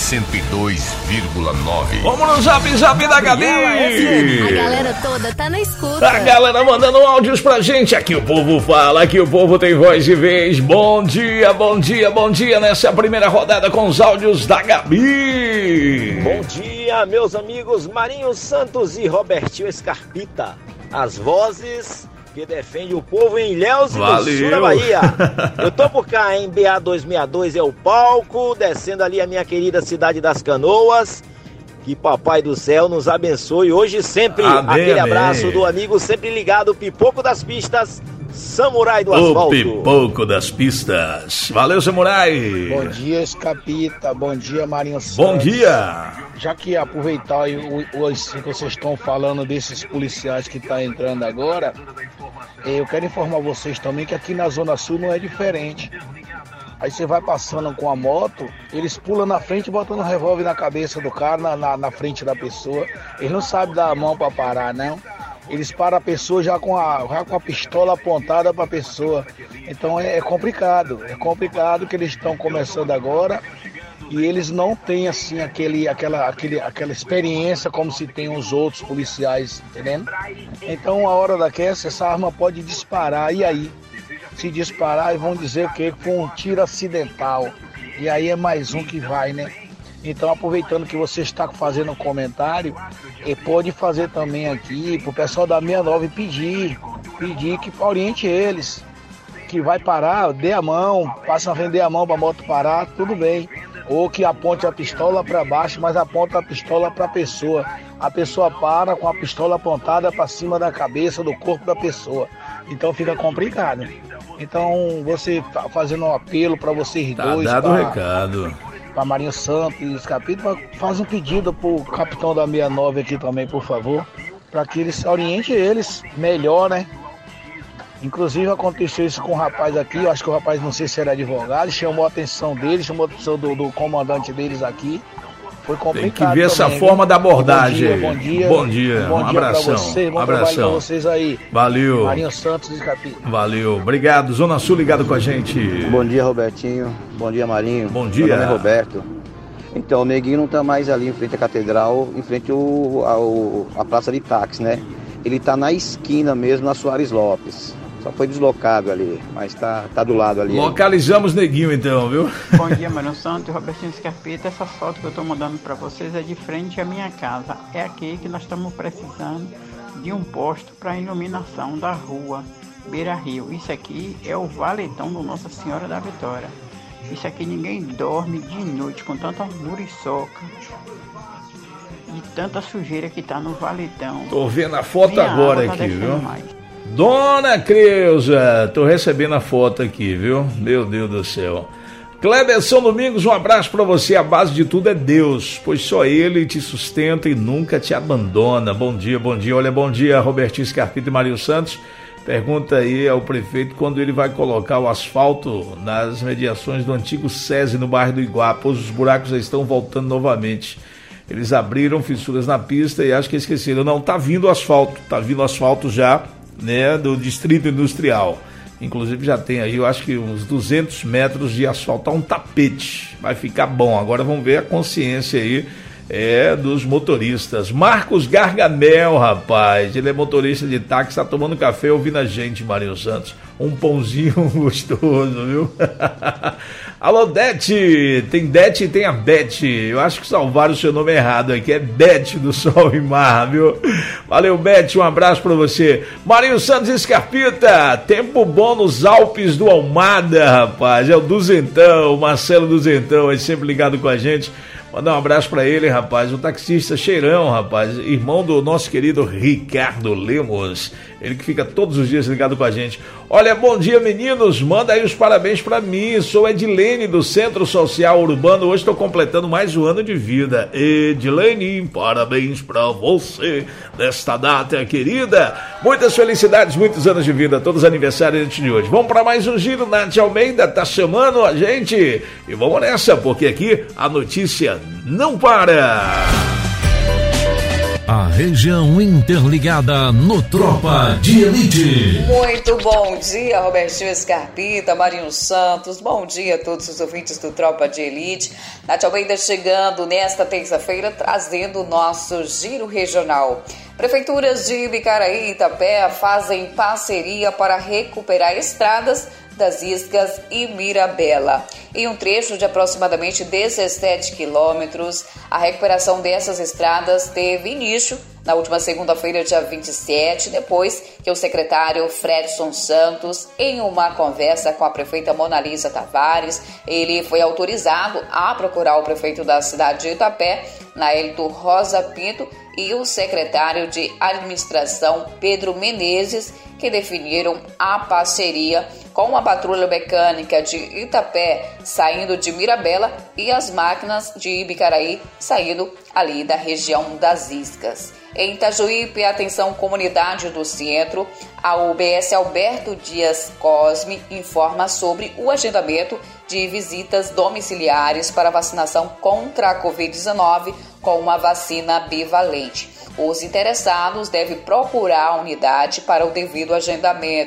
102,9. Vamos no zap da Gabi. A galera toda tá na escuta. A galera mandando áudios pra gente. Aqui o povo fala, aqui o povo tem voz e vez. Bom dia. Nessa é a primeira rodada com os áudios da Gabi. Bom dia, meus amigos Marinho Santos e Robertinho Scarpita. As vozes que defende o povo em Ilhéus e no sul da Bahia. Eu tô por cá, hein? BA 262 é o palco, descendo ali a minha querida cidade das Canoas. Que Papai do Céu nos abençoe hoje e sempre. Amém, aquele amém. abraço do amigo sempre ligado, Pipoco das Pistas, Samurai do Asfalto. O Pipoco das Pistas. Valeu, Samurai. Bom dia, Escapita. Bom dia, Marinho Santos. Bom dia. Já que aproveitar o que vocês estão falando desses policiais que estão entrando agora, eu quero informar vocês também que aqui na Zona Sul não é diferente. Aí você vai passando com a moto, eles pulam na frente botando um revólver na cabeça do cara, na frente da pessoa. Eles não sabem dar a mão para parar, não. Eles param a pessoa já com a pistola apontada para a pessoa. Então é complicado que eles estão começando agora. e eles não têm assim aquela experiência como se tem os outros policiais, entendendo? Então, a hora daquela, essa arma pode disparar, e aí? Se disparar, vão dizer o quê? Foi um tiro acidental, e aí é mais um que vai, né? Então, aproveitando que você está fazendo um comentário, pode fazer também aqui para o pessoal da 69 pedir que oriente eles, que vai parar, dê a mão, passa a vender a mão para a moto parar, tudo bem. Ou que aponte a pistola para baixo, mas aponta a pistola para a pessoa. A pessoa para com a pistola apontada para cima da cabeça, do corpo da pessoa. Então fica complicado. Então, você fazendo um apelo para vocês dois. Tá dado o recado. Para Marinho Santos, capítulo, faz um pedido pro capitão da 69 aqui também, por favor, para que eles orientem eles melhor, né? Inclusive aconteceu isso com um rapaz aqui, eu acho que o rapaz, não sei se era advogado, chamou a atenção deles, chamou a atenção do comandante deles aqui. Foi complicado. Tem que ver essa também, forma da abordagem. Bom dia. Bom dia. Um abração. Pra vocês, bom trabalho pra vocês aí. Valeu. Marinho Santos de Capítulo. Valeu. Obrigado. Zona Sul ligado com a gente. Bom dia, Robertinho. Bom dia, Marinho. Bom dia. Meu nome é Roberto. Então, o Neguinho não tá mais ali em frente à catedral, em frente à praça de táxi, né? Ele tá na esquina mesmo, na Soares Lopes. Só foi deslocado ali, mas tá do lado ali. Localizamos Neguinho então, viu? Bom dia, Marinho Santos, Robertinho Scarpeta. Essa foto que eu tô mandando para vocês é de frente à minha casa. É aqui que nós estamos precisando de um posto para iluminação da rua Beira Rio. Isso aqui é o valetão do Nossa Senhora da Vitória. Isso aqui ninguém dorme de noite com tanta muriçoca e tanta sujeira que tá no valetão. Tô vendo a foto agora aqui, viu? Dona Creuza, tô recebendo a foto aqui, viu? Meu Deus do céu. Cleberson Domingos, um abraço pra você. A base de tudo é Deus, pois só Ele te sustenta e nunca te abandona. Bom dia, bom dia. Olha, bom dia, Robertinho Scarpita e Marinho Santos. Pergunta aí ao prefeito quando ele vai colocar o asfalto nas mediações do antigo SESI no bairro do Iguá, pois os buracos já estão voltando novamente. Eles abriram fissuras na pista e acho que esqueceram. Não, tá vindo asfalto já, né, do Distrito Industrial. Inclusive já tem aí, eu acho que uns 200 metros de asfalto, um tapete. Vai ficar bom. Agora vamos ver a consciência aí dos motoristas. Marcos Gargamel, rapaz, ele é motorista de táxi, tá tomando café ouvindo a gente, Marinho Santos. Um pãozinho gostoso, viu? Alô, Dete, tem Dete e tem a Bete. Eu acho que salvaram o seu nome errado aqui, é Bete do Sol e Mar, viu? Valeu, Bete, um abraço pra você. Marinho Santos Escarpita, tempo bom nos Alpes do Almada, rapaz, é o Duzentão, o Marcelo Duzentão, é sempre ligado com a gente. Mandar um abraço pra ele, rapaz, o taxista Cheirão, rapaz, irmão do nosso querido Ricardo Lemos, ele que fica todos os dias ligado com a gente. Olha, bom dia, meninos, manda aí os parabéns pra mim, sou Edilene do Centro Social Urbano, hoje estou completando mais um ano de vida. Edilene, parabéns pra você nesta data querida, muitas felicidades, muitos anos de vida, todos aniversários de hoje. Vamos pra mais um giro, Nath Almeida tá chamando a gente e vamos nessa, porque aqui a notícia não para. A região interligada no Tropa de Elite. Muito bom dia, Robertinho Scarpita, Marinho Santos. Bom dia a todos os ouvintes do Tropa de Elite. Nath Almeida chegando nesta terça-feira, trazendo o nosso giro regional. Prefeituras de Ibicaraí e Itapé fazem parceria para recuperar estradas das Iscas e Mirabela. Em um trecho de aproximadamente 17 quilômetros, a recuperação dessas estradas teve início na última segunda-feira, dia 27, depois que o secretário Fredson Santos, em uma conversa com a prefeita Monalisa Tavares, ele foi autorizado a procurar o prefeito da cidade de Itapé, Naelito Rosa Pinto, e o secretário de administração Pedro Menezes, que definiram a parceria com a patrulha mecânica de Itapé saindo de Mirabela e as máquinas de Ibicaraí saindo ali da região das Iscas. Em Itajuípe, atenção comunidade do centro, a UBS Alberto Dias Cosme informa sobre o agendamento de visitas domiciliares para vacinação contra a Covid-19 com uma vacina bivalente. Os interessados devem procurar a unidade para o devido agendamento.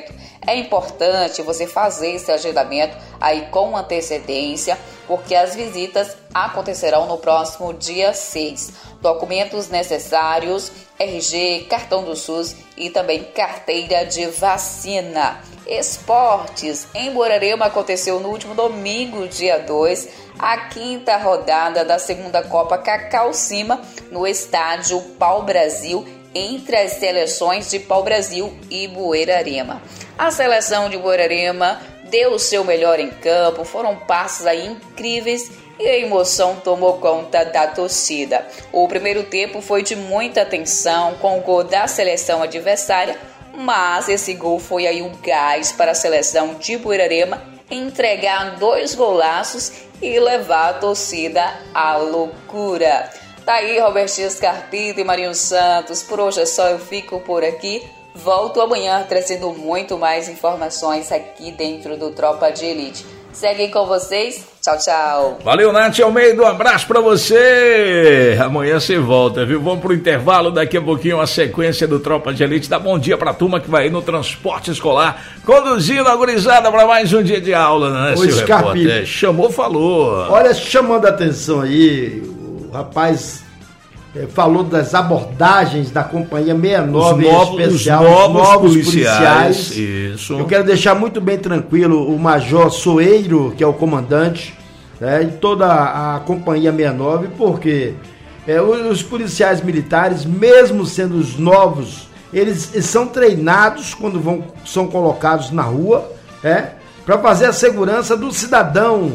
É importante você fazer esse agendamento aí com antecedência, porque as visitas acontecerão no próximo dia 6. Documentos necessários, RG, cartão do SUS e também carteira de vacina. Esportes. Em Borborema aconteceu no último domingo, dia 2, a 5ª rodada da 2ª Copa Cacau Cima no estádio Pau Brasil, entre as seleções de Pau Brasil e Borborema. A seleção de Borborema deu o seu melhor em campo, foram passos aí incríveis e a emoção tomou conta da torcida. O primeiro tempo foi de muita tensão, com o gol da seleção adversária, mas esse gol foi aí um gás para a seleção de Borborema entregar 2 golaços e levar a torcida à loucura. Tá aí Robertinho Scarpita e Marinho Santos. Por hoje é só, eu fico por aqui. Volto amanhã trazendo muito mais informações aqui dentro do Tropa de Elite. Segue com vocês. Tchau, tchau. Valeu, Nath Almeida. Um abraço pra você. Amanhã você volta, viu? Vamos pro intervalo. Daqui a pouquinho a sequência do Tropa de Elite. Dá bom dia pra turma que vai aí no transporte escolar, conduzindo a gurizada pra mais um dia de aula, né, seu repórter? Chamou, falou. Olha, chamando a atenção aí, o rapaz falou das abordagens da Companhia 69 especial, os novos policiais. Isso. Eu quero deixar muito bem tranquilo o Major Soeiro, que é o comandante, né, e toda a Companhia 69, porque os policiais militares, mesmo sendo os novos, eles são treinados quando são colocados na rua, para fazer a segurança do cidadão.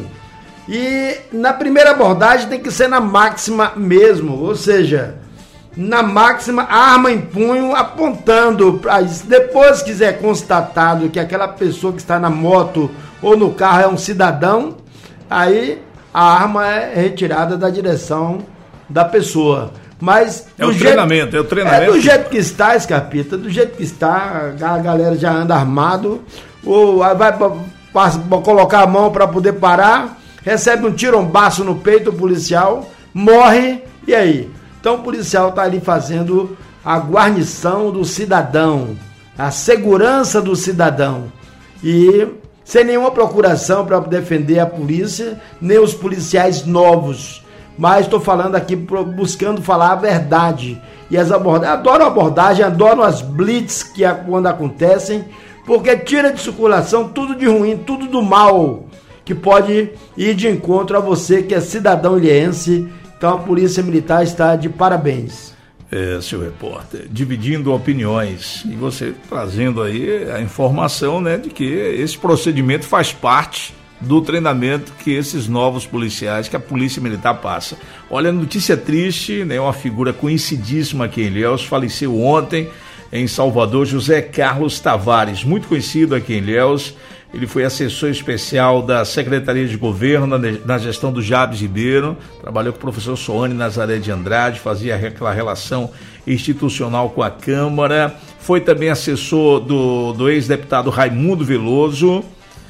E na primeira abordagem tem que ser na máxima mesmo, ou seja, na máxima, arma em punho, apontando para isso. Depois que é constatado que aquela pessoa que está na moto ou no carro é um cidadão, aí a arma é retirada da direção da pessoa. Mas é o treinamento. Do jeito que está, Scarpita, do jeito que está, a galera já anda armado, ou vai colocar a mão para poder parar, recebe um tirombaço no peito, o policial morre, e aí? Então o policial está ali fazendo a guarnição do cidadão, a segurança do cidadão, e sem nenhuma procuração para defender a polícia, nem os policiais novos, mas estou falando aqui buscando falar a verdade. E as abordagens, adoro a abordagem, adoro as blitz que quando acontecem, porque tira de circulação tudo de ruim, tudo do mal, que pode ir de encontro a você que é cidadão ilhéense. Então a Polícia Militar está de parabéns. Seu repórter, dividindo opiniões e você trazendo aí a informação, né, de que esse procedimento faz parte do treinamento que esses novos policiais, que a Polícia Militar passa. Olha, notícia triste, né, uma figura conhecidíssima aqui em Ilhéus, faleceu ontem em Salvador, José Carlos Tavares, muito conhecido aqui em Ilhéus. Ele foi assessor especial da Secretaria de Governo na gestão do Jabes Ribeiro, trabalhou com o professor Soane Nazaré de Andrade, fazia aquela relação institucional com a Câmara, foi também assessor do ex-deputado Raimundo Veloso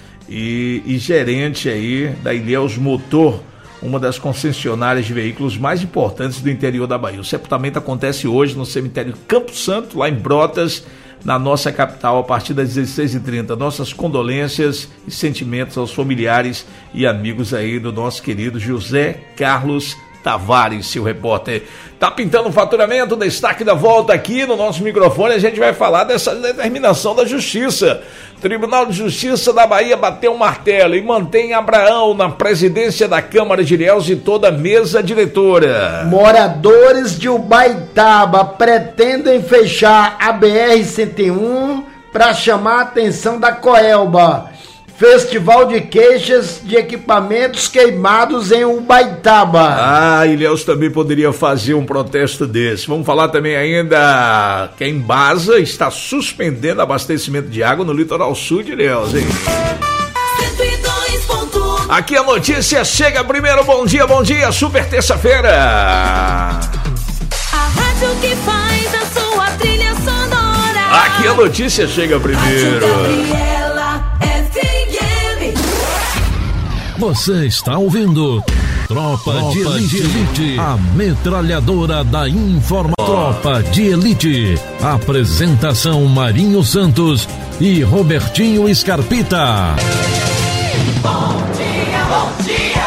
e gerente aí da Ilhéus Motor, uma das concessionárias de veículos mais importantes do interior da Bahia. O sepultamento acontece hoje no cemitério Campo Santo, lá em Brotas, na nossa capital, a partir das 16h30. Nossas condolências e sentimentos aos familiares e amigos aí do nosso querido José Carlos Tavares, seu repórter. Tá pintando o faturamento, destaque da volta aqui no nosso microfone. A gente vai falar dessa determinação da Justiça. Tribunal de Justiça da Bahia bateu um martelo e mantém Abraão na presidência da Câmara de Ilhéus e toda a mesa diretora. Moradores de Ubaitaba pretendem fechar a BR-101 para chamar a atenção da Coelba. Festival de queixas de equipamentos queimados em Ubaitaba. Ilhéus também poderia fazer um protesto desse. Vamos falar também ainda que a Embasa está suspendendo abastecimento de água no litoral sul de Ilhéus, hein? Aqui a notícia chega primeiro. Bom dia, super terça-feira. A rádio que faz a sua trilha sonora. Aqui a notícia chega primeiro. Você está ouvindo Tropa de Elite. A metralhadora da informação. Tropa de Elite. Apresentação Marinho Santos e Robertinho Scarpita. Bom dia.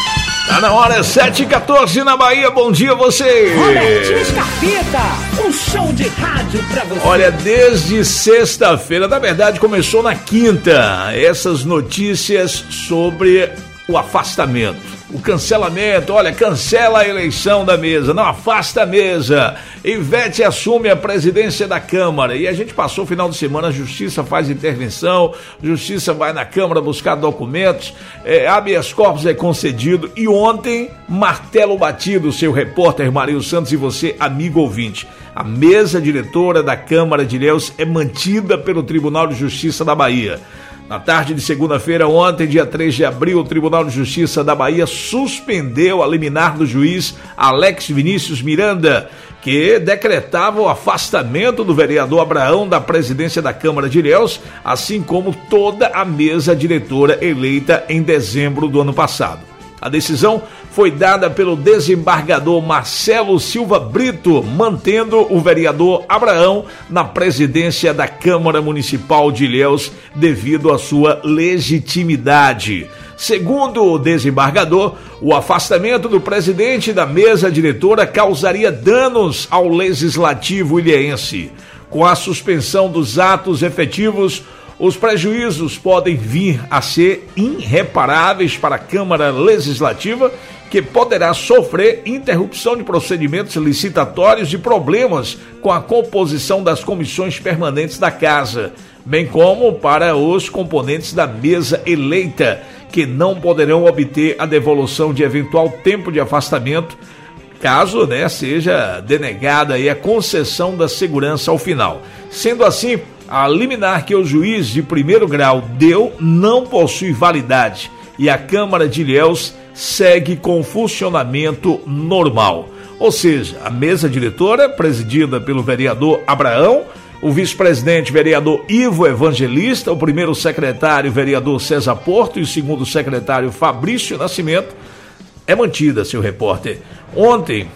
Tá na hora, 7h14 na Bahia. Bom dia, você. Robertinho Scarpita, um show de rádio pra você. Olha, desde sexta-feira, na verdade começou na quinta, essas notícias sobre o afastamento, o cancelamento. Olha, cancela a eleição da mesa, não afasta a mesa. Ivete assume a presidência da Câmara. E a gente passou o final de semana, a Justiça faz intervenção, Justiça vai na Câmara buscar documentos, habeas corpus é concedido. E ontem, martelo batido, seu repórter Marinho Santos e você, amigo ouvinte. A mesa diretora da Câmara de Ilhéus é mantida pelo Tribunal de Justiça da Bahia. Na tarde de segunda-feira, ontem, dia 3 de abril, o Tribunal de Justiça da Bahia suspendeu a liminar do juiz Alex Vinícius Miranda, que decretava o afastamento do vereador Abraão da presidência da Câmara de Ilhéus, assim como toda a mesa diretora eleita em dezembro do ano passado. A decisão foi dada pelo desembargador Marcelo Silva Brito, mantendo o vereador Abraão na presidência da Câmara Municipal de Ilhéus devido à sua legitimidade. Segundo o desembargador, o afastamento do presidente da mesa diretora causaria danos ao legislativo ilhéense. Com a suspensão dos atos efetivos, os prejuízos podem vir a ser irreparáveis para a Câmara Legislativa, que poderá sofrer interrupção de procedimentos licitatórios e problemas com a composição das comissões permanentes da Casa, bem como para os componentes da mesa eleita, que não poderão obter a devolução de eventual tempo de afastamento, caso seja denegada a concessão da segurança ao final. Sendo assim, a liminar que o juiz de primeiro grau deu não possui validade e a Câmara de Ilhéus segue com funcionamento normal. Ou seja, a mesa diretora, presidida pelo vereador Abraão, o vice-presidente vereador Ivo Evangelista, o primeiro secretário vereador César Porto e o segundo secretário Fabrício Nascimento, é mantida, seu repórter. Ontem,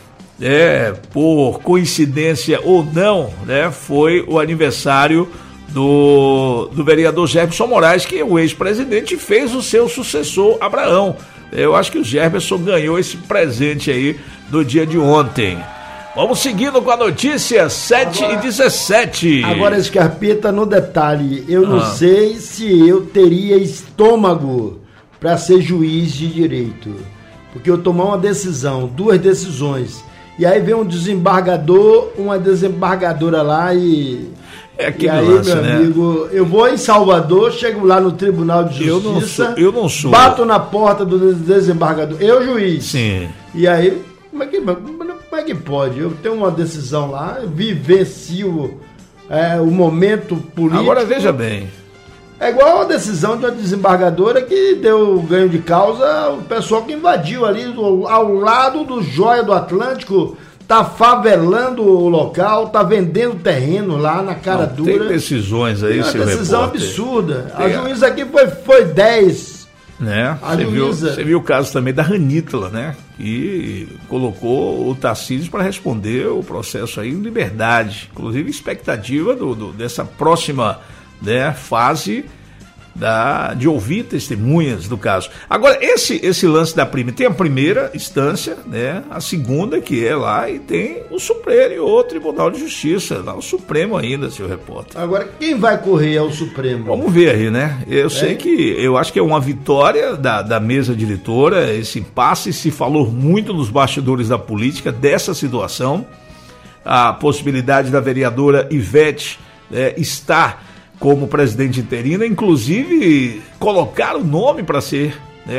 por coincidência ou não, foi o aniversário do vereador Gerberson Moraes, que o ex-presidente fez o seu sucessor Abraão. Eu acho que o Gerberson ganhou esse presente aí do dia de ontem. Vamos seguindo com a notícia, 7h17. Agora, Scarpita, no detalhe, eu não sei se eu teria estômago para ser juiz de direito, porque eu tomar uma decisão, duas decisões, e aí vem um desembargador, uma desembargadora lá e aí, lance, meu amigo, eu vou em Salvador, chego lá no Tribunal de Justiça, eu não sou. Bato na porta do desembargador, eu juiz. Sim. E aí, como é que pode? Eu tenho uma decisão lá, vivencio o momento político. Agora veja bem. É igual a decisão de uma desembargadora que deu ganho de causa o pessoal que invadiu ali ao lado do Joia do Atlântico, tá favelando o local, tá vendendo terreno lá na cara dura. Tem decisões aí, seu repórter. Uma decisão absurda. A juíza aqui foi 10. Você viu o caso também da Ranítala, que colocou o Tarcísio para responder o processo aí em liberdade. Inclusive, expectativa dessa próxima fase de ouvir testemunhas do caso. Agora, esse lance da tem a primeira instância, a segunda, que é lá, e tem o Superior Tribunal de Justiça, lá o Supremo ainda, seu repórter. Agora, quem vai correr é o Supremo? Vamos ver aí, Eu sei que, eu acho que é uma vitória da mesa diretora, esse impasse, se falou muito nos bastidores da política dessa situação, a possibilidade da vereadora Ivete estar como presidente interina, inclusive colocar o nome para ser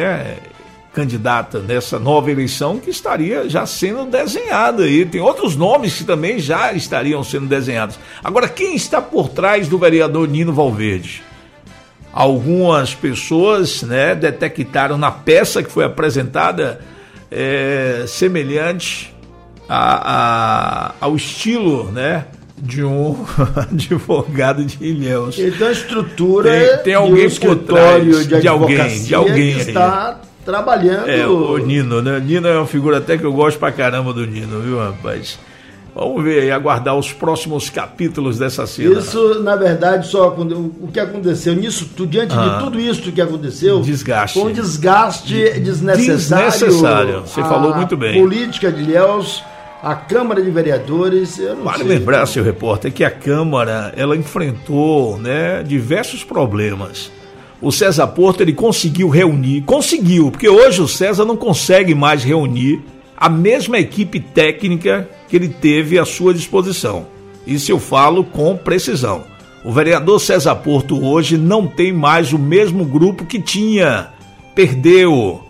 candidata nessa nova eleição, que estaria já sendo desenhada aí. Tem outros nomes que também já estariam sendo desenhados. Agora, quem está por trás do vereador Nino Valverde? Algumas pessoas detectaram na peça que foi apresentada semelhante ao estilo de um advogado de Ilhéus. Então a estrutura tem alguém por trás de alguém está trabalhando. O Nino, né? Nino é uma figura até que eu gosto pra caramba do Nino, viu, rapaz? Vamos ver aí, aguardar os próximos capítulos dessa cena. Isso, na verdade, só o que aconteceu nisso tudo, diante de tudo isso que aconteceu, desgaste. Foi um desgaste desnecessário. Você falou muito bem. Política de Ilhéus, a Câmara de Vereadores. Vale lembrar, seu repórter, que a Câmara ela enfrentou, né, diversos problemas. O César Porto ele conseguiu, porque hoje o César não consegue mais reunir a mesma equipe técnica que ele teve à sua disposição. Isso eu falo com precisão. O vereador César Porto hoje não tem mais o mesmo grupo que tinha. Perdeu,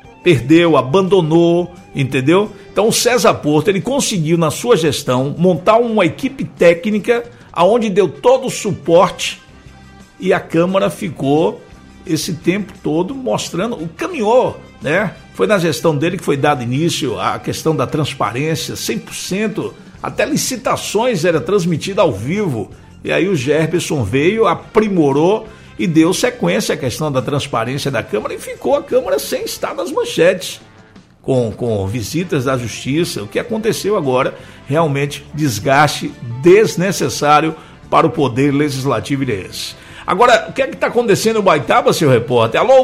abandonou, entendeu? Então o César Porto ele conseguiu na sua gestão montar uma equipe técnica aonde deu todo o suporte e a Câmara ficou esse tempo todo mostrando, caminhou, né? Foi na gestão dele que foi dado início à questão da transparência, 100%, até licitações era transmitida ao vivo, e aí o Gerberson veio, aprimorou e deu sequência à questão da transparência da Câmara e ficou a Câmara sem estar nas manchetes, com visitas da Justiça. O que aconteceu agora, realmente desgaste desnecessário para o Poder Legislativo ilhéense. Agora, o que é que está acontecendo no Ubaitaba, seu repórter? Alô,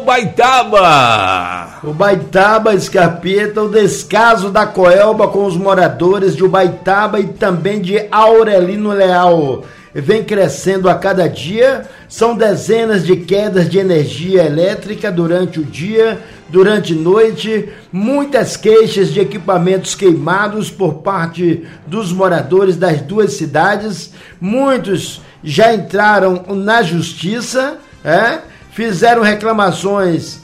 Ubaitaba! Ubaitaba, Scarpeta, o descaso da Coelba com os moradores de Ubaitaba e também de Aurelino Leal vem crescendo a cada dia. São dezenas de quedas de energia elétrica durante o dia, durante a noite, muitas queixas de equipamentos queimados por parte dos moradores das duas cidades. Muitos já entraram na justiça, fizeram reclamações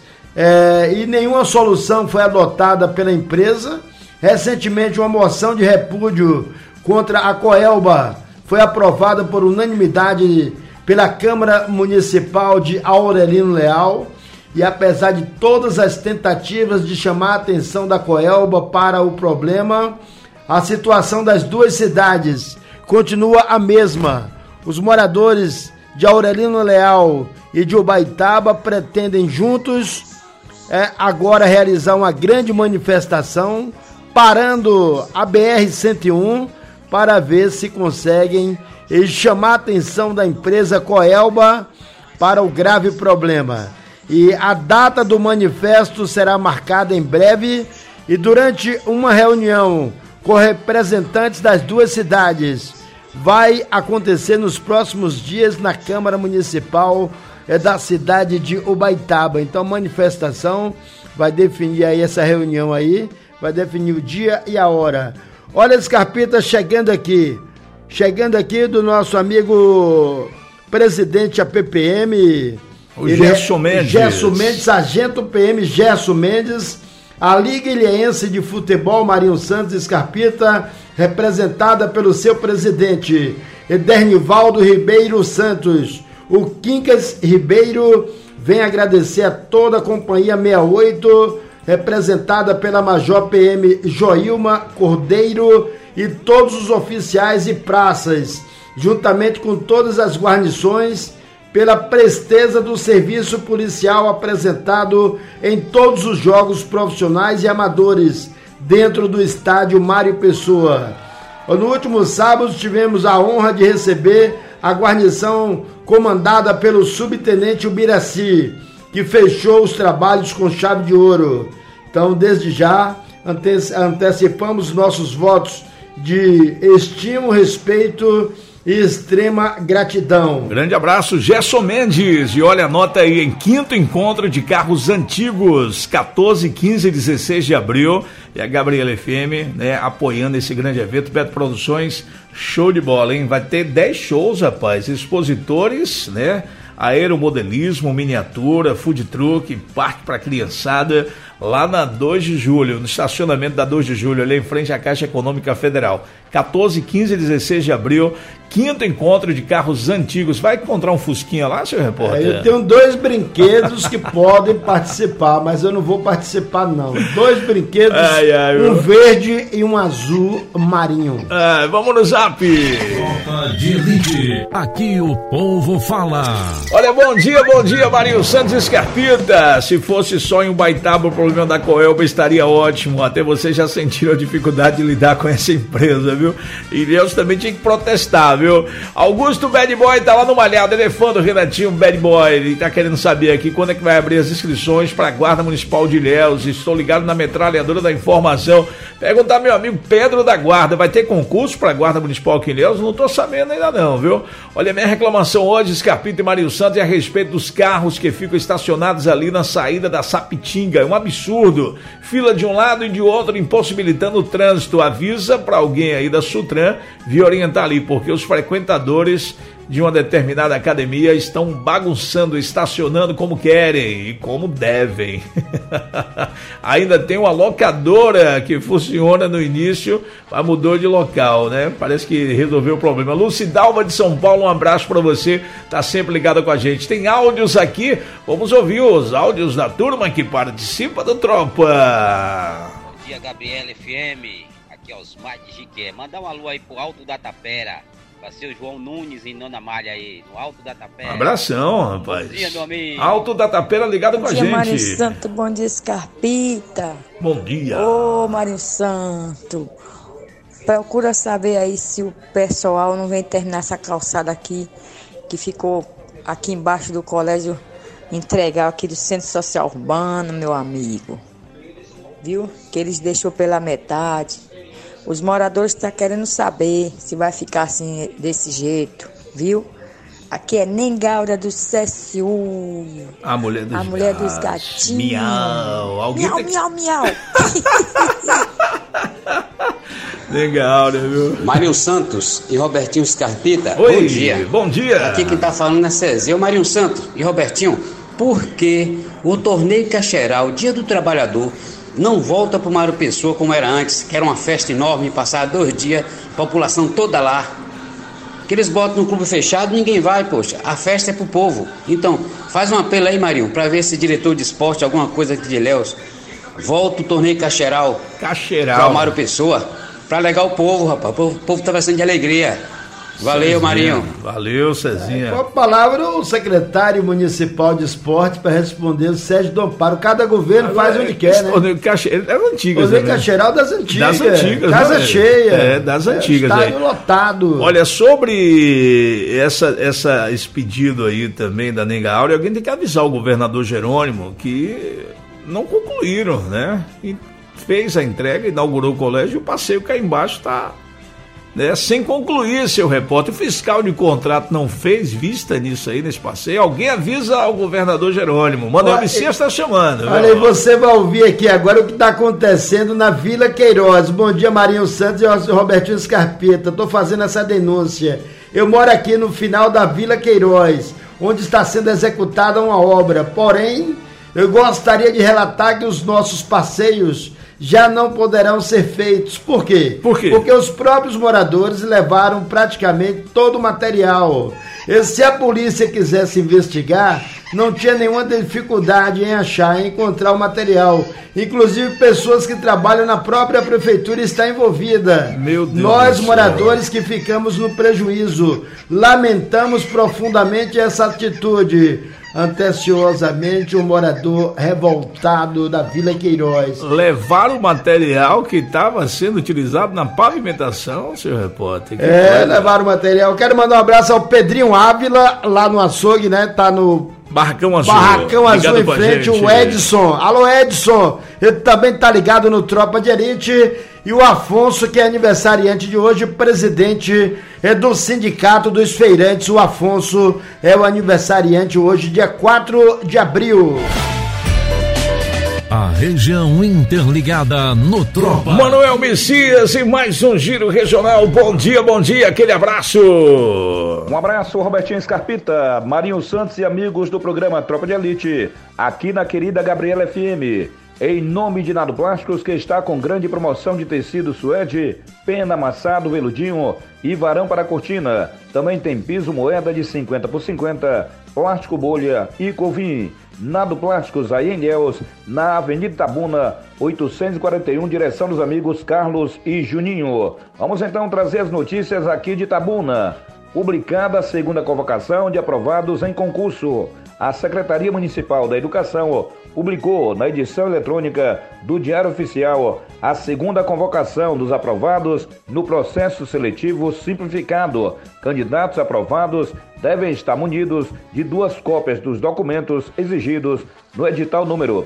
e nenhuma solução foi adotada pela empresa. Recentemente, uma moção de repúdio contra a Coelba foi aprovada por unanimidade pela Câmara Municipal de Aurelino Leal. E apesar de todas as tentativas de chamar a atenção da Coelba para o problema, a situação das duas cidades continua a mesma. Os moradores de Aurelino Leal e de Ubaitaba pretendem juntos agora realizar uma grande manifestação parando a BR-101 para ver se conseguem chamar a atenção da empresa Coelba para o grave problema. E a data do manifesto será marcada em breve e durante uma reunião com representantes das duas cidades vai acontecer nos próximos dias na Câmara Municipal da cidade de Ubaitaba. Então a manifestação vai definir aí essa reunião aí, vai definir o dia e a hora. Olha, Scarpeta, chegando aqui do nosso amigo presidente APPM, o Gerson Mendes. Sargento PM Gerson Mendes. A Liga Ilhéense de Futebol Marinho Santos Scarpeta, representada pelo seu presidente Edernivaldo Ribeiro Santos. O Quincas Ribeiro vem agradecer a toda a Companhia 68, representada pela Major PM Joilma Cordeiro e todos os oficiais e praças, juntamente com todas as guarnições, pela presteza do serviço policial apresentado em todos os jogos profissionais e amadores dentro do estádio Mário Pessoa. No último sábado tivemos a honra de receber a guarnição comandada pelo subtenente Ubiraci, que fechou os trabalhos com chave de ouro. Então, desde já, antecipamos nossos votos de estima, respeito e extrema gratidão. Grande abraço, Gerson Mendes. E olha, anota aí, em 5º encontro de carros antigos, 14, 15 e 16 de abril. E a Gabriela FM, né, apoiando esse grande evento. Beto Produções, show de bola, hein? Vai ter 10 shows, rapaz. Expositores, né? Aeromodelismo, miniatura, food truck, parque para criançada, lá na 2 de julho, no estacionamento da 2 de julho, ali em frente à Caixa Econômica Federal. 14, 15 e 16 de abril, 5º encontro de carros antigos. Vai encontrar um Fusquinha lá, seu repórter? Eu tenho 2 brinquedos que podem participar, mas eu não vou participar não. 2 brinquedos, um verde e um azul marinho. Vamos no Zap. Tropa de Elite. Aqui o povo fala. Olha, bom dia, Marinho Santos Scarpita. Se fosse só em Ubaitaba o problema da Coelba estaria ótimo. Até vocês já sentiram a dificuldade de lidar com essa empresa, viu? E Deus também tinha que protestar, viu? Augusto Bad Boy tá lá no Malhado, ele é fã do Renatinho Bad Boy. Ele tá querendo saber aqui quando é que vai abrir as inscrições para a Guarda Municipal de Ilhéus. Estou ligado na metralhadora da informação. Perguntar meu amigo Pedro da Guarda, vai ter concurso para a Guarda Municipal aqui em Ilhéus? Não tô sabendo ainda não, viu? Olha, minha reclamação hoje, Scarpita e Marinho Santos, é a respeito dos carros que ficam estacionados ali na saída da Sapitinga. É um absurdo. Fila de um lado e de outro, impossibilitando o trânsito. Avisa para alguém aí da Sutran vir orientar ali, porque os frequentadores de uma determinada academia estão bagunçando, estacionando como querem e como devem. Ainda tem uma locadora que funciona no início, mas mudou de local, né? Parece que resolveu o problema. Lucidalva de São Paulo, um abraço para você, tá sempre ligada com a gente. Tem áudios aqui, vamos ouvir os áudios da turma que participa do Tropa. Bom dia, Gabriela FM, aqui é Osmar de Jiqué. Mandar um alô aí pro Alto da Tapera. Pra ser o João Nunes em Nona Malha aí, no Alto da Tapera. Um abração, rapaz. Bom dia, meu amigo. Alto da Tapera ligado com a gente. Bom dia, Marinho Santo. Bom dia, Scarpita. Bom dia. Ô, Marinho Santo. Procura saber aí se o pessoal não vem terminar essa calçada aqui, que ficou aqui embaixo do colégio, entregar aqui do Centro Social Urbano, meu amigo. Viu? Que eles deixou pela metade. Os moradores estão querendo saber se vai ficar assim, desse jeito, viu? Aqui é Nengaura do CSU. A mulher dos gatinhos. Miau. Alguém miau, tem... miau, miau. Nengaura, viu? Marinho Santos e Robertinho Scarpita. Oi, bom dia. Bom dia. Aqui quem tá falando é Cezé, Marinho Santos e Robertinho. Por que o torneio Cacheral, Dia do Trabalhador, não volta para o Mário Pessoa como era antes, que era uma festa enorme, passar 2 dias, população toda lá. Que eles botam no clube fechado, ninguém vai, poxa. A festa é pro povo. Então, faz um apelo aí, Marinho, para ver se diretor de esporte, alguma coisa aqui de Ilhéus, volta o torneio Cacheral. Cacheral. Para o Mário Pessoa, para alegar o povo, rapaz. O povo tá passando de alegria. Valeu, Cezinha. Marinho. Valeu, Cezinha. Com a palavra o secretário municipal de esporte para responder o Sérgio Domparo. Cada governo faz onde quer, né? É das antigas, né? Cacheral das antigas. Das antigas. Casa cheia. Das antigas. Estádio lotado. Olha, sobre esse pedido aí também da Nenga Áurea, alguém tem que avisar o governador Jerônimo que não concluíram, né? E fez a entrega, inaugurou o colégio e o passeio cá embaixo está... sem concluir, seu repórter. O fiscal de contrato não fez vista nisso aí, nesse passeio. Alguém avisa ao governador Jerônimo. Manuel Messias está chamando. Olha, e você vai ouvir aqui agora o que está acontecendo na Vila Queiroz. Bom dia, Marinho Santos e Robertinho Scarpita. Estou fazendo essa denúncia. Eu moro aqui no final da Vila Queiroz, onde está sendo executada uma obra. Porém, eu gostaria de relatar que os nossos passeios já não poderão ser feitos. Por quê? Porque os próprios moradores levaram praticamente todo o material. E se a polícia quisesse investigar, não tinha nenhuma dificuldade em encontrar o material. Inclusive, pessoas que trabalham na própria prefeitura estão envolvidas. Meu Deus. Nós, moradores, que ficamos no prejuízo, lamentamos profundamente essa atitude. Anteciosamente, um morador revoltado da Vila Queiroz. Levaram o material que estava sendo utilizado na pavimentação, seu repórter? Levaram o material. Quero mandar um abraço ao Pedrinho Ávila, lá no açougue, né? Tá no Barracão Azul. Barracão Azul em frente, o Edson. Alô, Edson. Ele também tá ligado no Tropa de Elite. E o Afonso, que é aniversariante de hoje, presidente do Sindicato dos Feirantes. O Afonso é o aniversariante hoje, dia 4 de abril. A região interligada no Tropa. Manuel Messias e mais um Giro Regional. Bom dia, aquele abraço. Um abraço, Robertinho Scarpita, Marinho Santos e amigos do programa Tropa de Elite, aqui na querida Gabriela FM. em nome de Nado Plásticos, que está com grande promoção de tecido suede, pena amassado, veludinho e varão para cortina. Também tem piso moeda de 50 por 50, plástico bolha e covim. Nado Plásticos, aí em Ilhéus, na Avenida Itabuna, 841, direção dos amigos Carlos e Juninho. Vamos então trazer as notícias aqui de Itabuna. Publicada a segunda convocação de aprovados em concurso. A Secretaria Municipal da Educação publicou na edição eletrônica do Diário Oficial a segunda convocação dos aprovados no processo seletivo simplificado. Candidatos aprovados devem estar munidos de 2 cópias dos documentos exigidos no edital número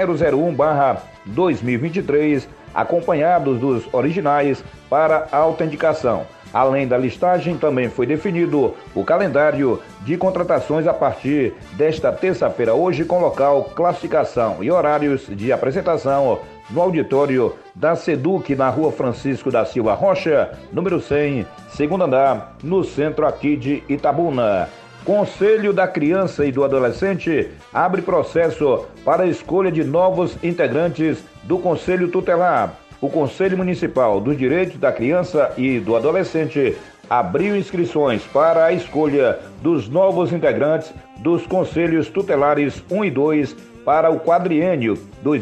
001/2023, acompanhados dos originais para autenticação. Além da listagem, também foi definido o calendário de contratações a partir desta terça-feira, hoje, com local, classificação e horários de apresentação no auditório da SEDUC, na Rua Francisco da Silva Rocha, número 100, segundo andar, no centro aqui de Itabuna. Conselho da Criança e do Adolescente abre processo para a escolha de novos integrantes do Conselho Tutelar. O Conselho Municipal dos Direitos da Criança e do Adolescente abriu inscrições para a escolha dos novos integrantes dos Conselhos Tutelares 1 e 2 para o quadriênio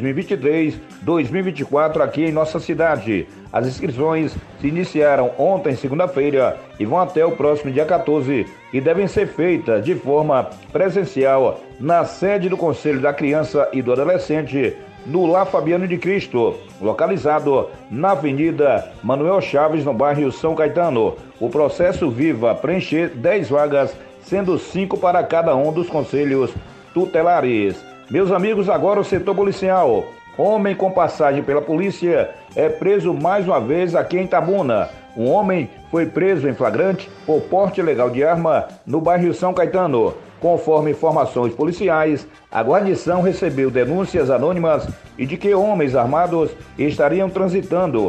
2023-2024 aqui em nossa cidade. As inscrições se iniciaram ontem, segunda-feira, e vão até o próximo dia 14 e devem ser feitas de forma presencial na sede do Conselho da Criança e do Adolescente, no Lar Fabiano de Cristo, localizado na Avenida Manuel Chaves, no bairro São Caetano. O processo visa preencher 10 vagas, sendo 5 para cada um dos conselhos tutelares. Meus amigos, agora o setor policial. Homem com passagem pela polícia é preso mais uma vez aqui em Itabuna. Um homem foi preso em flagrante por porte ilegal de arma no bairro São Caetano. Conforme informações policiais, a guarnição recebeu denúncias anônimas e de que homens armados estariam transitando,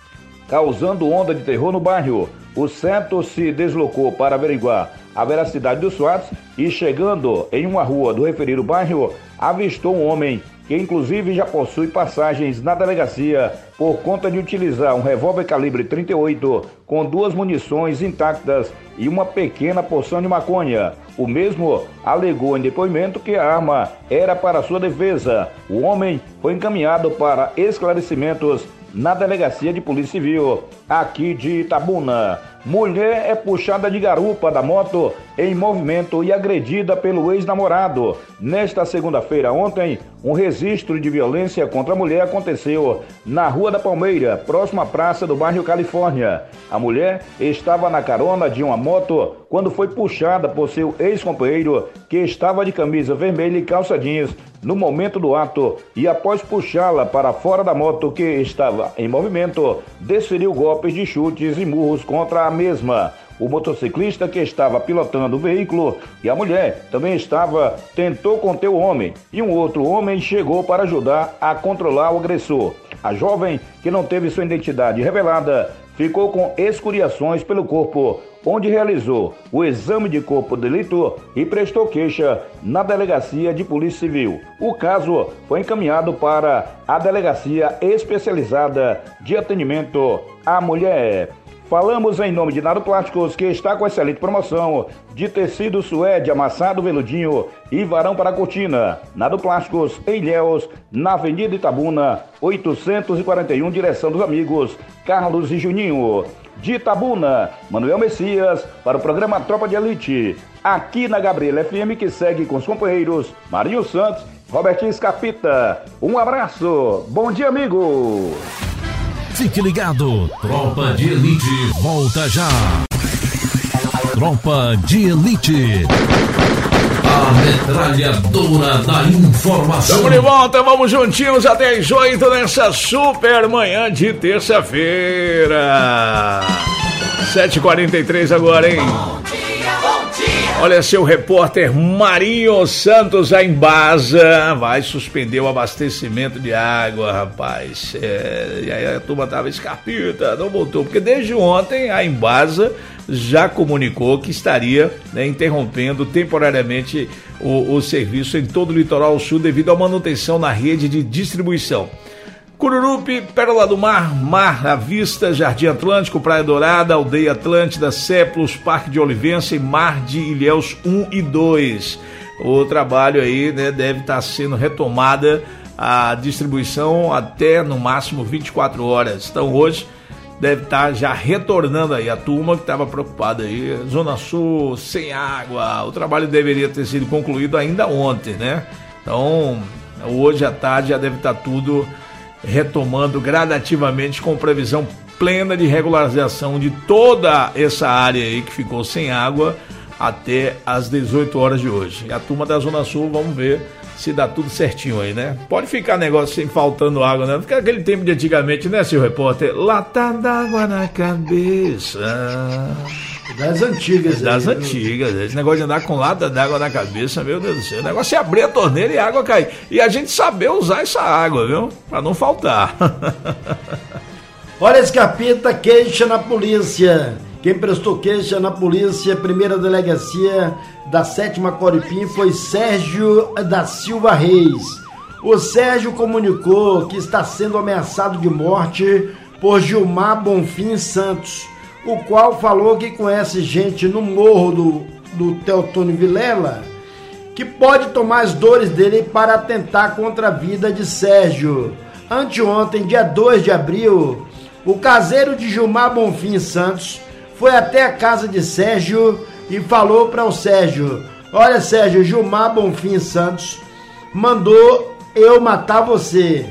causando onda de terror no bairro. O CETO se deslocou para averiguar a veracidade dos fatos e, chegando em uma rua do referido bairro, avistou um homem que inclusive já possui passagens na delegacia por conta de utilizar um revólver calibre 38 com 2 munições intactas e uma pequena porção de maconha. O mesmo alegou em depoimento que a arma era para sua defesa. O homem foi encaminhado para esclarecimentos na Delegacia de Polícia Civil aqui de Itabuna. Mulher é puxada de garupa da moto em movimento e agredida pelo ex-namorado. Nesta segunda-feira, ontem, um registro de violência contra a mulher aconteceu na Rua da Palmeira, próxima à praça do bairro Califórnia. A mulher estava na carona de uma moto quando foi puxada por seu ex-companheiro, que estava de camisa vermelha e calça jeans no momento do ato, e após puxá-la para fora da moto que estava em movimento, desferiu golpes de chutes e murros contra a mesma. O motociclista que estava pilotando o veículo e a mulher também tentou conter o homem, e um outro homem chegou para ajudar a controlar o agressor. A jovem, que não teve sua identidade revelada, ficou com escoriações pelo corpo, onde realizou o exame de corpo de delito e prestou queixa na Delegacia de Polícia Civil. O caso foi encaminhado para a Delegacia Especializada de Atendimento à Mulher. Falamos em nome de Nado Plásticos, que está com excelente promoção de tecido suede, amassado, veludinho e varão para cortina. Nado Plásticos, em Ilhéus, na Avenida Itabuna, 841, direção dos amigos Carlos e Juninho. De Itabuna, Manuel Messias, para o programa Tropa de Elite, aqui na Gabriela FM, que segue com os companheiros Marinho Santos, Robertinho Escapita. Um abraço, bom dia, amigo! Fique ligado, Tropa de Elite volta já. Tropa de Elite, a metralhadora da informação. Estamos de volta, vamos juntinhos até as 8 nessa super manhã de terça-feira. 7h43 agora, hein? Bom dia, bom dia. Olha, seu repórter Marinho Santos, a Embasa vai suspender o abastecimento de água, rapaz. E aí a turma tava Scarpita, não voltou, porque desde ontem a Embasa já comunicou que estaria, né, interrompendo temporariamente o serviço em todo o litoral sul devido à manutenção na rede de distribuição. Cururupi, Pérola do Mar, Mar à Vista, Jardim Atlântico, Praia Dourada, Aldeia Atlântida, Céplos, Parque de Olivença e Mar de Ilhéus 1 e 2. O trabalho aí, né, deve estar sendo retomada a distribuição até no máximo 24 horas. Então hoje deve estar já retornando aí a turma que estava preocupada aí, Zona Sul sem água. O trabalho deveria ter sido concluído ainda ontem, né? Então hoje à tarde já deve estar tudo retomando gradativamente com previsão plena de regularização de toda essa área aí que ficou sem água até às 18 horas de hoje. E a turma da Zona Sul, vamos ver se dá tudo certinho aí, né? Pode ficar negócio sem faltando água, né? Porque aquele tempo de antigamente, né, seu repórter? Lata d'água na cabeça. Das antigas. Das antigas. Esse negócio de andar com lata d'água na cabeça, meu Deus do céu. O negócio é abrir a torneira e a água cair. E a gente saber usar essa água, viu? Pra não faltar. Olha, Scarpita, queixa na polícia. Quem prestou queixa na polícia, primeira delegacia da 7ª Coripim, foi Sérgio da Silva Reis. O Sérgio comunicou que está sendo ameaçado de morte por Gilmar Bonfim Santos, o qual falou que conhece gente no morro do Teotônio Vilela que pode tomar as dores dele para atentar contra a vida de Sérgio. Anteontem, dia 2 de abril, o caseiro de Gilmar Bonfim Santos foi até a casa de Sérgio e falou para o Sérgio: olha, Sérgio, Gilmar Bonfim Santos mandou eu matar você,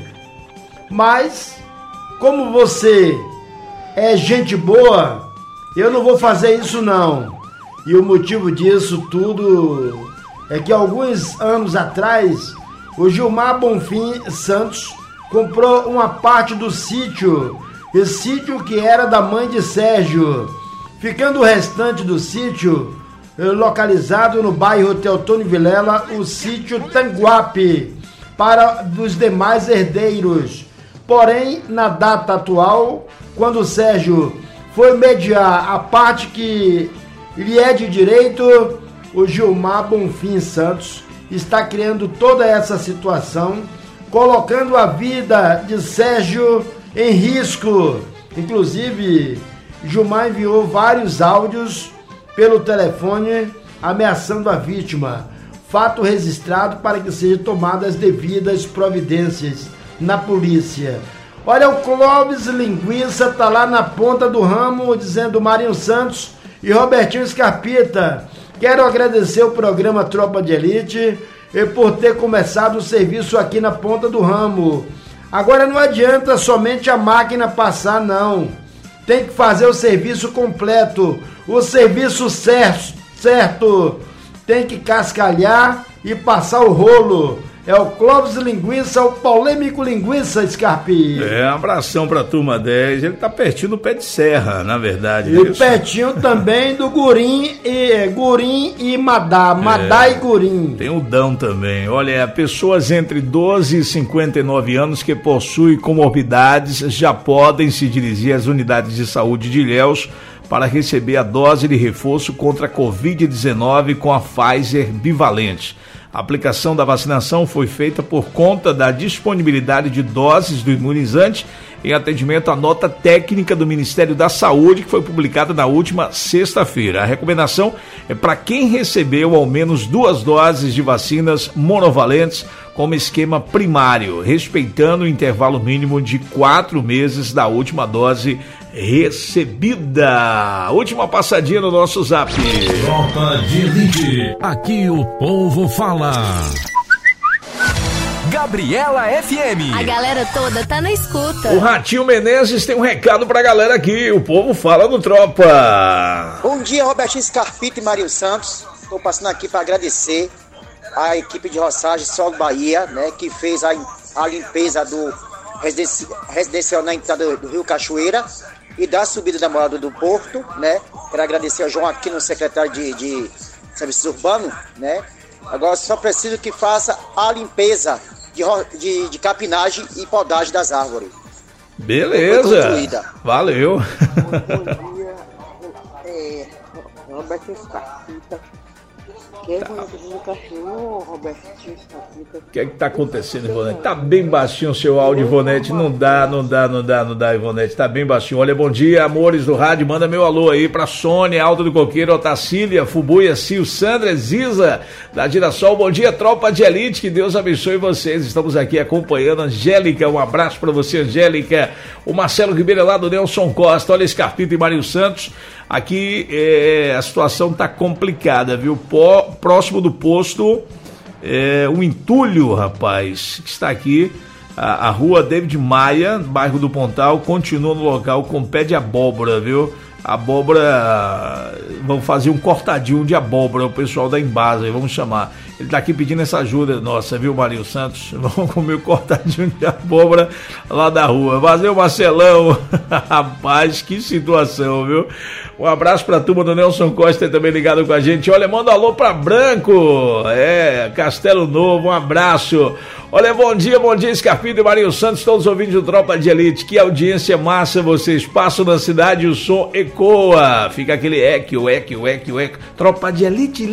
mas como você é gente boa, eu não vou fazer isso não. E o motivo disso tudo é que alguns anos atrás o Gilmar Bonfim Santos comprou uma parte do sítio, esse sítio que era da mãe de Sérgio, ficando o restante do sítio localizado no bairro Teotônio Vilela, o sítio Tanguape, para dos demais herdeiros. Porém, na data atual, quando o Sérgio foi mediar a parte que lhe é de direito, o Gilmar Bonfim Santos está criando toda essa situação, colocando a vida de Sérgio em risco. Inclusive, Gilmar enviou vários áudios pelo telefone ameaçando a vítima. Fato registrado para que sejam tomadas as devidas providências na polícia. Olha, o Clóvis Linguiça tá lá na ponta do ramo dizendo: Marinho Santos e Robertinho Scarpita, quero agradecer o programa Tropa de Elite por ter começado o serviço aqui na ponta do ramo. Agora não adianta somente a máquina passar, não. Tem que fazer o serviço completo, o serviço certo. Tem que cascalhar e passar o rolo. É o Clóvis Linguiça, o polêmico Linguiça, Scarpi. Um abração pra turma 10. Ele tá pertinho do pé de serra, na verdade. E pertinho também do Gurim e Madá. Madá e Gurim. Tem o Dão também. Olha, pessoas entre 12 e 59 anos que possuem comorbidades já podem se dirigir às unidades de saúde de Ilhéus para receber a dose de reforço contra a Covid-19 com a Pfizer bivalente. A aplicação da vacinação foi feita por conta da disponibilidade de doses do imunizante em atendimento à nota técnica do Ministério da Saúde, que foi publicada na última sexta-feira. A recomendação é para quem recebeu ao menos 2 doses de vacinas monovalentes como esquema primário, respeitando o intervalo mínimo de 4 meses da última dose recebida. Última passadinha no nosso zap. Tropa de Elite. Aqui o povo fala. Gabriela FM. A galera toda tá na escuta. O Ratinho Menezes tem um recado pra galera aqui. O povo fala no Tropa. Bom dia, Robertinho Scarpita e Marinho Santos. Estou passando aqui para agradecer a equipe de roçagem Sol Bahia, né, que fez a limpeza do residencial na entrada do Rio Cachoeira e da subida da Morada do Porto, né. Quero agradecer ao João Aquino, secretário de serviço urbano, né? Agora só preciso que faça a limpeza de capinagem e podagem das árvores. Beleza. Valeu. Bom dia, Roberto Escarpita. O que é que tá acontecendo, Ivonete? Tá bem baixinho o seu áudio, Ivonete. Não dá, Ivonete. Tá bem baixinho. Olha, bom dia, amores do rádio. Manda meu alô aí pra Sônia, Alto do Coqueiro, Otacília, Fubuia, Sil, Sandra, Ziza, da Girassol. Bom dia, tropa de elite. Que Deus abençoe vocês. Estamos aqui acompanhando a Angélica. Um abraço pra você, Angélica. O Marcelo Ribeiro lá do Nelson Costa. Olha, Escarpita e Marinho Santos. Aqui a situação tá complicada, viu? Próximo do posto, um entulho, rapaz, que está aqui, a rua David Maia, bairro do Pontal, continua no local com pé de abóbora, viu? Abóbora, vamos fazer um cortadinho de abóbora, o pessoal da Embasa, vamos chamar. Ele tá aqui pedindo essa ajuda nossa, viu, Marinho Santos? Vamos comer um cortadinho de abóbora lá da rua. Valeu, Marcelão. Rapaz, que situação, viu? Um abraço pra turma do Nelson Costa também ligado com a gente. Olha, manda um alô pra Branco. Castelo Novo, um abraço. Olha, bom dia, Escarpita e Marinho Santos, todos ouvintes do Tropa de Elite. Que audiência massa, vocês passam na cidade e o som ecoa. Fica aquele eco. Tropa de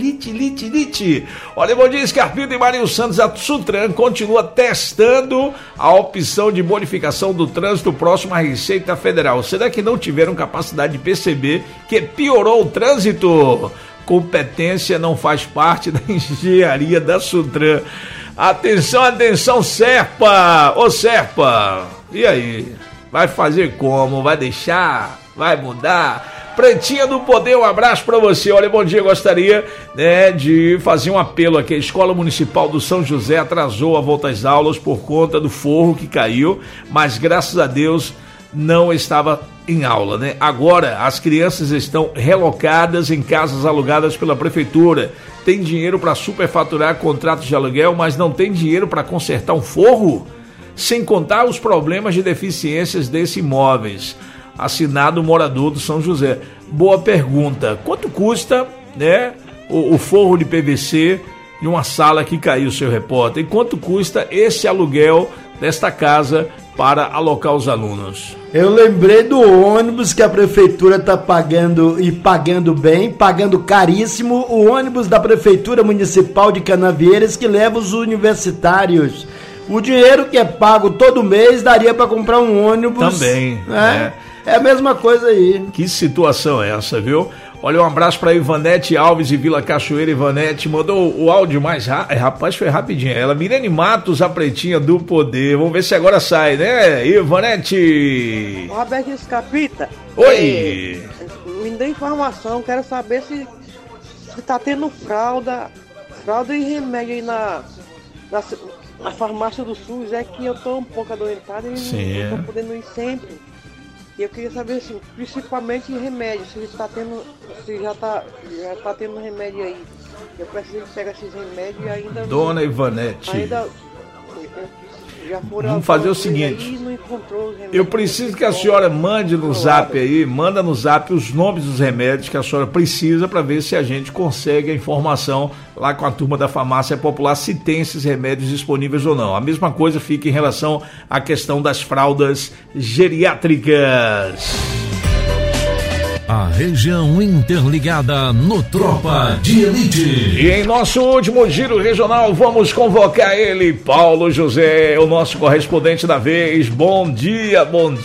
Elite. Olha, bom dia, Escarpita e Marinho Santos. A Sutran continua testando a opção de modificação do trânsito próximo à Receita Federal. Será que não tiveram capacidade de perceber que piorou o trânsito? Competência não faz parte da engenharia da Sutran. Atenção, Serpa! Ô Serpa, e aí? Vai fazer como? Vai deixar? Vai mudar? Pretinha do Poder, um abraço pra você. Olha, bom dia, gostaria de fazer um apelo aqui. A Escola Municipal do São José atrasou a volta às aulas por conta do forro que caiu, mas graças a Deus não estava em aula, né? Agora as crianças estão relocadas em casas alugadas pela prefeitura. Tem dinheiro para superfaturar contratos de aluguel, mas não tem dinheiro para consertar um forro? Sem contar os problemas de deficiências desses imóveis. Assinado morador do São José. Boa pergunta. Quanto custa, né, o forro de PVC de uma sala que caiu, seu repórter? E quanto custa esse aluguel desta casa para alocar os alunos? Eu lembrei do ônibus que a prefeitura está pagando e pagando bem, pagando caríssimo, o ônibus da Prefeitura Municipal de Canavieiras que leva os universitários. O dinheiro que é pago todo mês daria para comprar um ônibus. Também. É a mesma coisa aí. Que situação é essa, viu? Olha, um abraço para Ivanete Alves e Vila Cachoeira. Ivanete mandou o áudio mais rápido. Rapaz, foi rapidinho. Ela, Mirene Matos, a Pretinha do Poder. Vamos ver se agora sai, né, Ivanete? Roberto Escarpita. Oi! Me dê informação, quero saber se tá tendo fralda e remédio aí na farmácia do SUS. É que eu tô um pouco adoentado e não tô podendo ir sempre. E eu queria saber, assim, principalmente remédio, se já tá tendo remédio aí. Eu preciso pegar esses remédios e ainda... Dona Ivanete, vamos fazer o seguinte, eu preciso que a senhora mande no zap aí, manda no zap os nomes dos remédios que a senhora precisa para ver se a gente consegue a informação lá com a turma da farmácia popular se tem esses remédios disponíveis ou não. A mesma coisa fica em relação à questão das fraldas geriátricas. A região interligada no Tropa de Elite. E em nosso último giro regional, vamos convocar ele, Paulo José, o nosso correspondente da vez. Bom dia.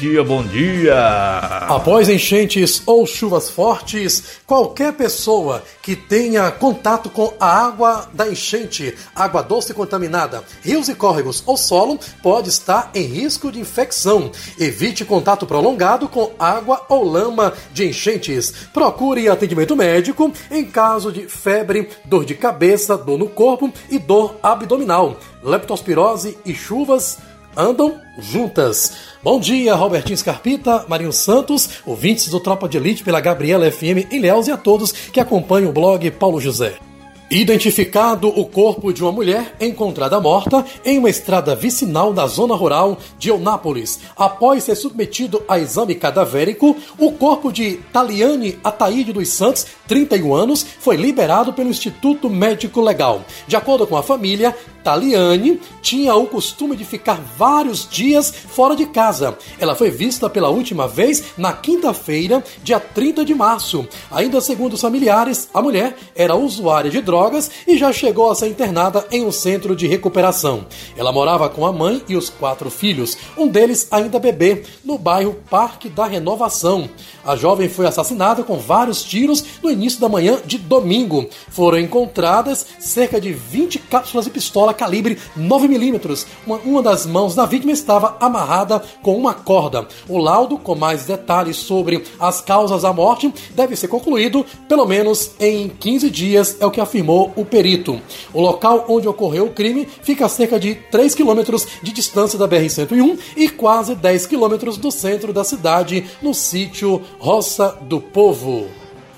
Após enchentes ou chuvas fortes, qualquer pessoa que tenha contato com a água da enchente, água doce contaminada, rios e córregos ou solo, pode estar em risco de infecção. Evite contato prolongado com água ou lama de enchente. Procure atendimento médico em caso de febre, dor de cabeça, dor no corpo e dor abdominal. Leptospirose e chuvas andam juntas. Bom dia, Robertinho Escarpita, Marinho Santos, ouvintes do Tropa de Elite pela Gabriela FM em Ilhéus e a todos que acompanham o blog Paulo José. Identificado o corpo de uma mulher encontrada morta em uma estrada vicinal na zona rural de Eunápolis. Após ser submetido a exame cadavérico, o corpo de Taliane Ataíde dos Santos, 31 anos, foi liberado pelo Instituto Médico Legal. De acordo com a família, Taliane tinha o costume de ficar vários dias fora de casa. Ela foi vista pela última vez na quinta-feira, dia 30 de março. Ainda segundo os familiares, a mulher era usuária de drogas e já chegou a ser internada em um centro de recuperação. Ela morava com a mãe e os 4 filhos, um deles ainda bebê, no bairro Parque da Renovação. A jovem foi assassinada com vários tiros no início da manhã de domingo. Foram encontradas cerca de 20 cápsulas de pistola calibre 9mm. Uma das mãos da vítima estava amarrada com uma corda. O laudo, com mais detalhes sobre as causas da morte, deve ser concluído pelo menos em 15 dias, é o que afirmou o perito. O local onde ocorreu o crime fica a cerca de 3 quilômetros de distância da BR-101 e quase 10 quilômetros do centro da cidade, no sítio Roça do Povo.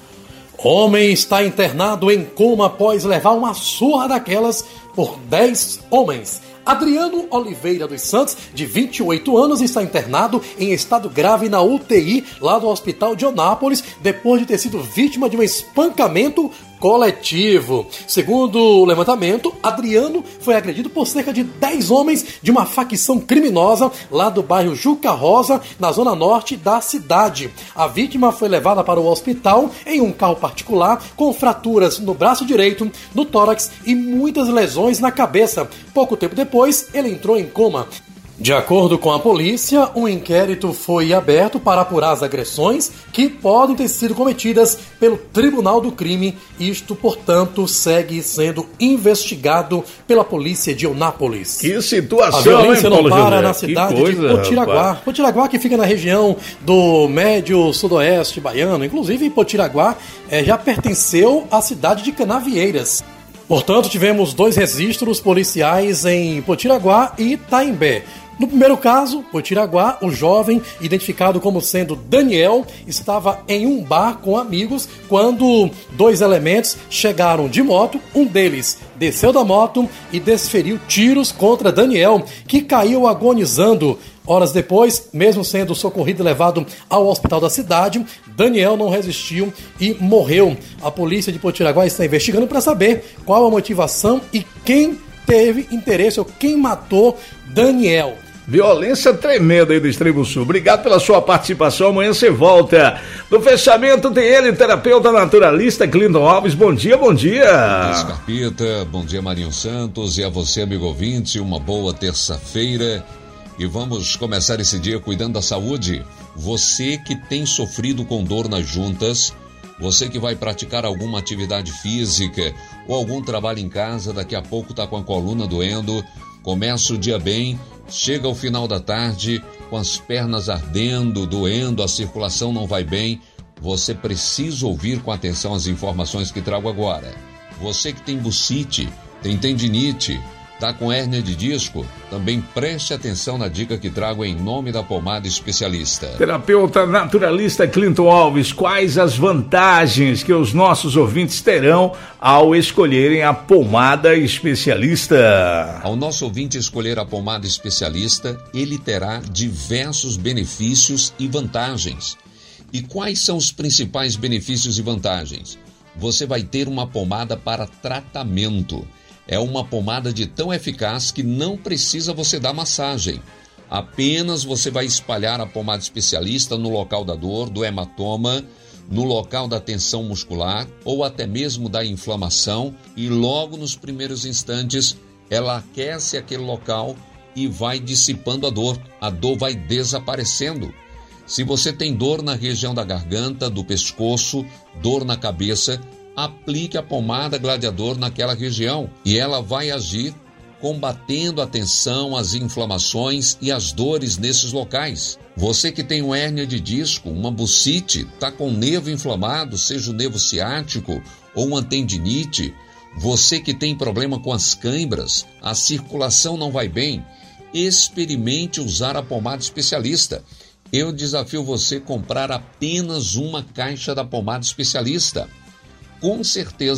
Homem está internado em coma após levar uma surra daquelas por 10 homens. Adriano Oliveira dos Santos, de 28 anos, está internado em estado grave na UTI lá do Hospital de Eunápolis, depois de ter sido vítima de um espancamento coletivo. Segundo o levantamento, Adriano foi agredido por cerca de 10 homens de uma facção criminosa lá do bairro Juca Rosa, na zona norte da cidade. A vítima foi levada para o hospital em um carro particular com fraturas no braço direito, no tórax e muitas lesões na cabeça. Pouco tempo depois, ele entrou em coma. De acordo com a polícia, um inquérito foi aberto para apurar as agressões que podem ter sido cometidas pelo Tribunal do Crime. Isto, portanto, segue sendo investigado pela polícia de Eunápolis. Que situação, a violência hein, não Paulo para José? na cidade Que coisa, de Potiraguá. rapaz. Potiraguá, que fica na região do médio sudoeste baiano. Inclusive, Potiraguá já pertenceu à cidade de Canavieiras. Portanto, tivemos 2 registros policiais em Potiraguá e Itaimbé. No primeiro caso, Potiraguá, o jovem, identificado como sendo Daniel, estava em um bar com amigos quando 2 elementos chegaram de moto. Um deles desceu da moto e desferiu tiros contra Daniel, que caiu agonizando. Horas depois, mesmo sendo socorrido e levado ao hospital da cidade, Daniel não resistiu e morreu. A polícia de Potiraguá está investigando para saber qual a motivação e quem teve interesse ou quem matou Daniel. Violência tremenda aí do Extremo Sul. Obrigado pela sua participação. Amanhã você volta. No fechamento tem ele, terapeuta naturalista Clinton Alves. Bom dia, bom dia. Bom dia, Scarpita. Bom dia, Marinho Santos. E a você, amigo ouvinte, uma boa terça-feira. E vamos começar esse dia cuidando da saúde. Você que tem sofrido com dor nas juntas, você que vai praticar alguma atividade física ou algum trabalho em casa, daqui a pouco está com a coluna doendo, começa o dia bem, chega ao final da tarde com as pernas ardendo, doendo, a circulação não vai bem, você precisa ouvir com atenção as informações que trago agora. Você que tem bucite, tem tendinite, está com hérnia de disco, também preste atenção na dica que trago em nome da pomada especialista. Terapeuta naturalista Clinton Alves, quais as vantagens que os nossos ouvintes terão ao escolherem a pomada especialista? Ao nosso ouvinte escolher a pomada especialista, ele terá diversos benefícios e vantagens. E quais são os principais benefícios e vantagens? Você vai ter uma pomada para tratamento. É uma pomada de tão eficaz que não precisa você dar massagem. Apenas você vai espalhar a pomada especialista no local da dor, do hematoma, no local da tensão muscular ou até mesmo da inflamação e logo nos primeiros instantes ela aquece aquele local e vai dissipando a dor. A dor vai desaparecendo. Se você tem dor na região da garganta, do pescoço, dor na cabeça, aplique a pomada Gladiador naquela região e ela vai agir combatendo a tensão, as inflamações e as dores nesses locais. Você que tem uma hérnia de disco, uma bucite, está com o nervo inflamado, seja o nervo ciático ou uma tendinite, você que tem problema com as câimbras, a circulação não vai bem, experimente usar a pomada especialista. Eu desafio você a comprar apenas uma caixa da pomada especialista. Com certeza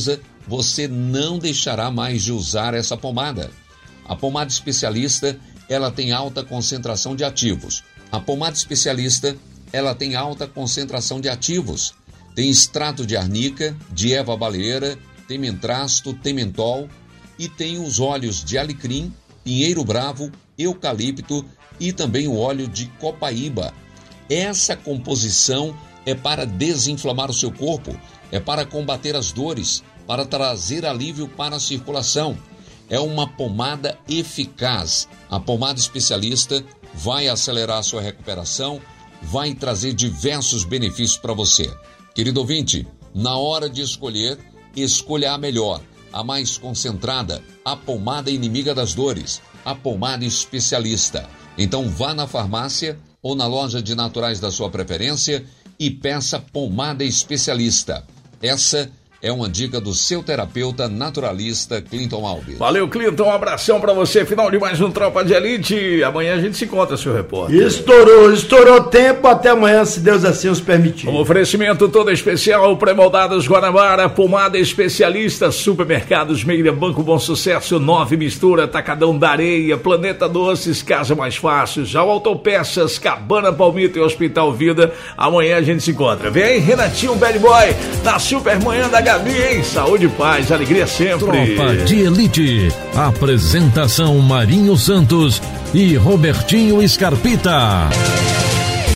você não deixará mais de usar essa pomada. A pomada especialista, ela tem alta concentração de ativos. A pomada especialista, ela tem alta concentração de ativos. Tem extrato de arnica, de erva baleeira, tem mentrasto, tem mentol e tem os óleos de alecrim, pinheiro bravo, eucalipto e também o óleo de copaíba. Essa composição é para desinflamar o seu corpo, é para combater as dores, para trazer alívio para a circulação. É uma pomada eficaz. A pomada especialista vai acelerar a sua recuperação, vai trazer diversos benefícios para você. Querido ouvinte, na hora de escolher, escolha a melhor, a mais concentrada, a pomada inimiga das dores, a pomada especialista. Então vá na farmácia ou na loja de naturais da sua preferência e peça pomada especialista. Essa é uma dica do seu terapeuta naturalista, Clinton Alves. Valeu, Clinton, um abração pra você. Final de mais um Tropa de Elite. Amanhã a gente se encontra, seu repórter. Estourou tempo. Até amanhã, se Deus assim os permitir. Um oferecimento todo especial, Pré-Moldados Guanabara, pomada especialista, supermercados Meira, Banco Bom Sucesso, 9 Mistura, Atacadão da Areia, Planeta Doces, Casa Mais Fácil, Já Autopeças, Cabana Palmito e Hospital Vida. Amanhã a gente se encontra. Vem aí, Renatinho Bad Boy, na Supermanhã da Gabi, hein? Saúde, paz, alegria sempre. Tropa de Elite. Apresentação Marinho Santos e Robertinho Scarpita.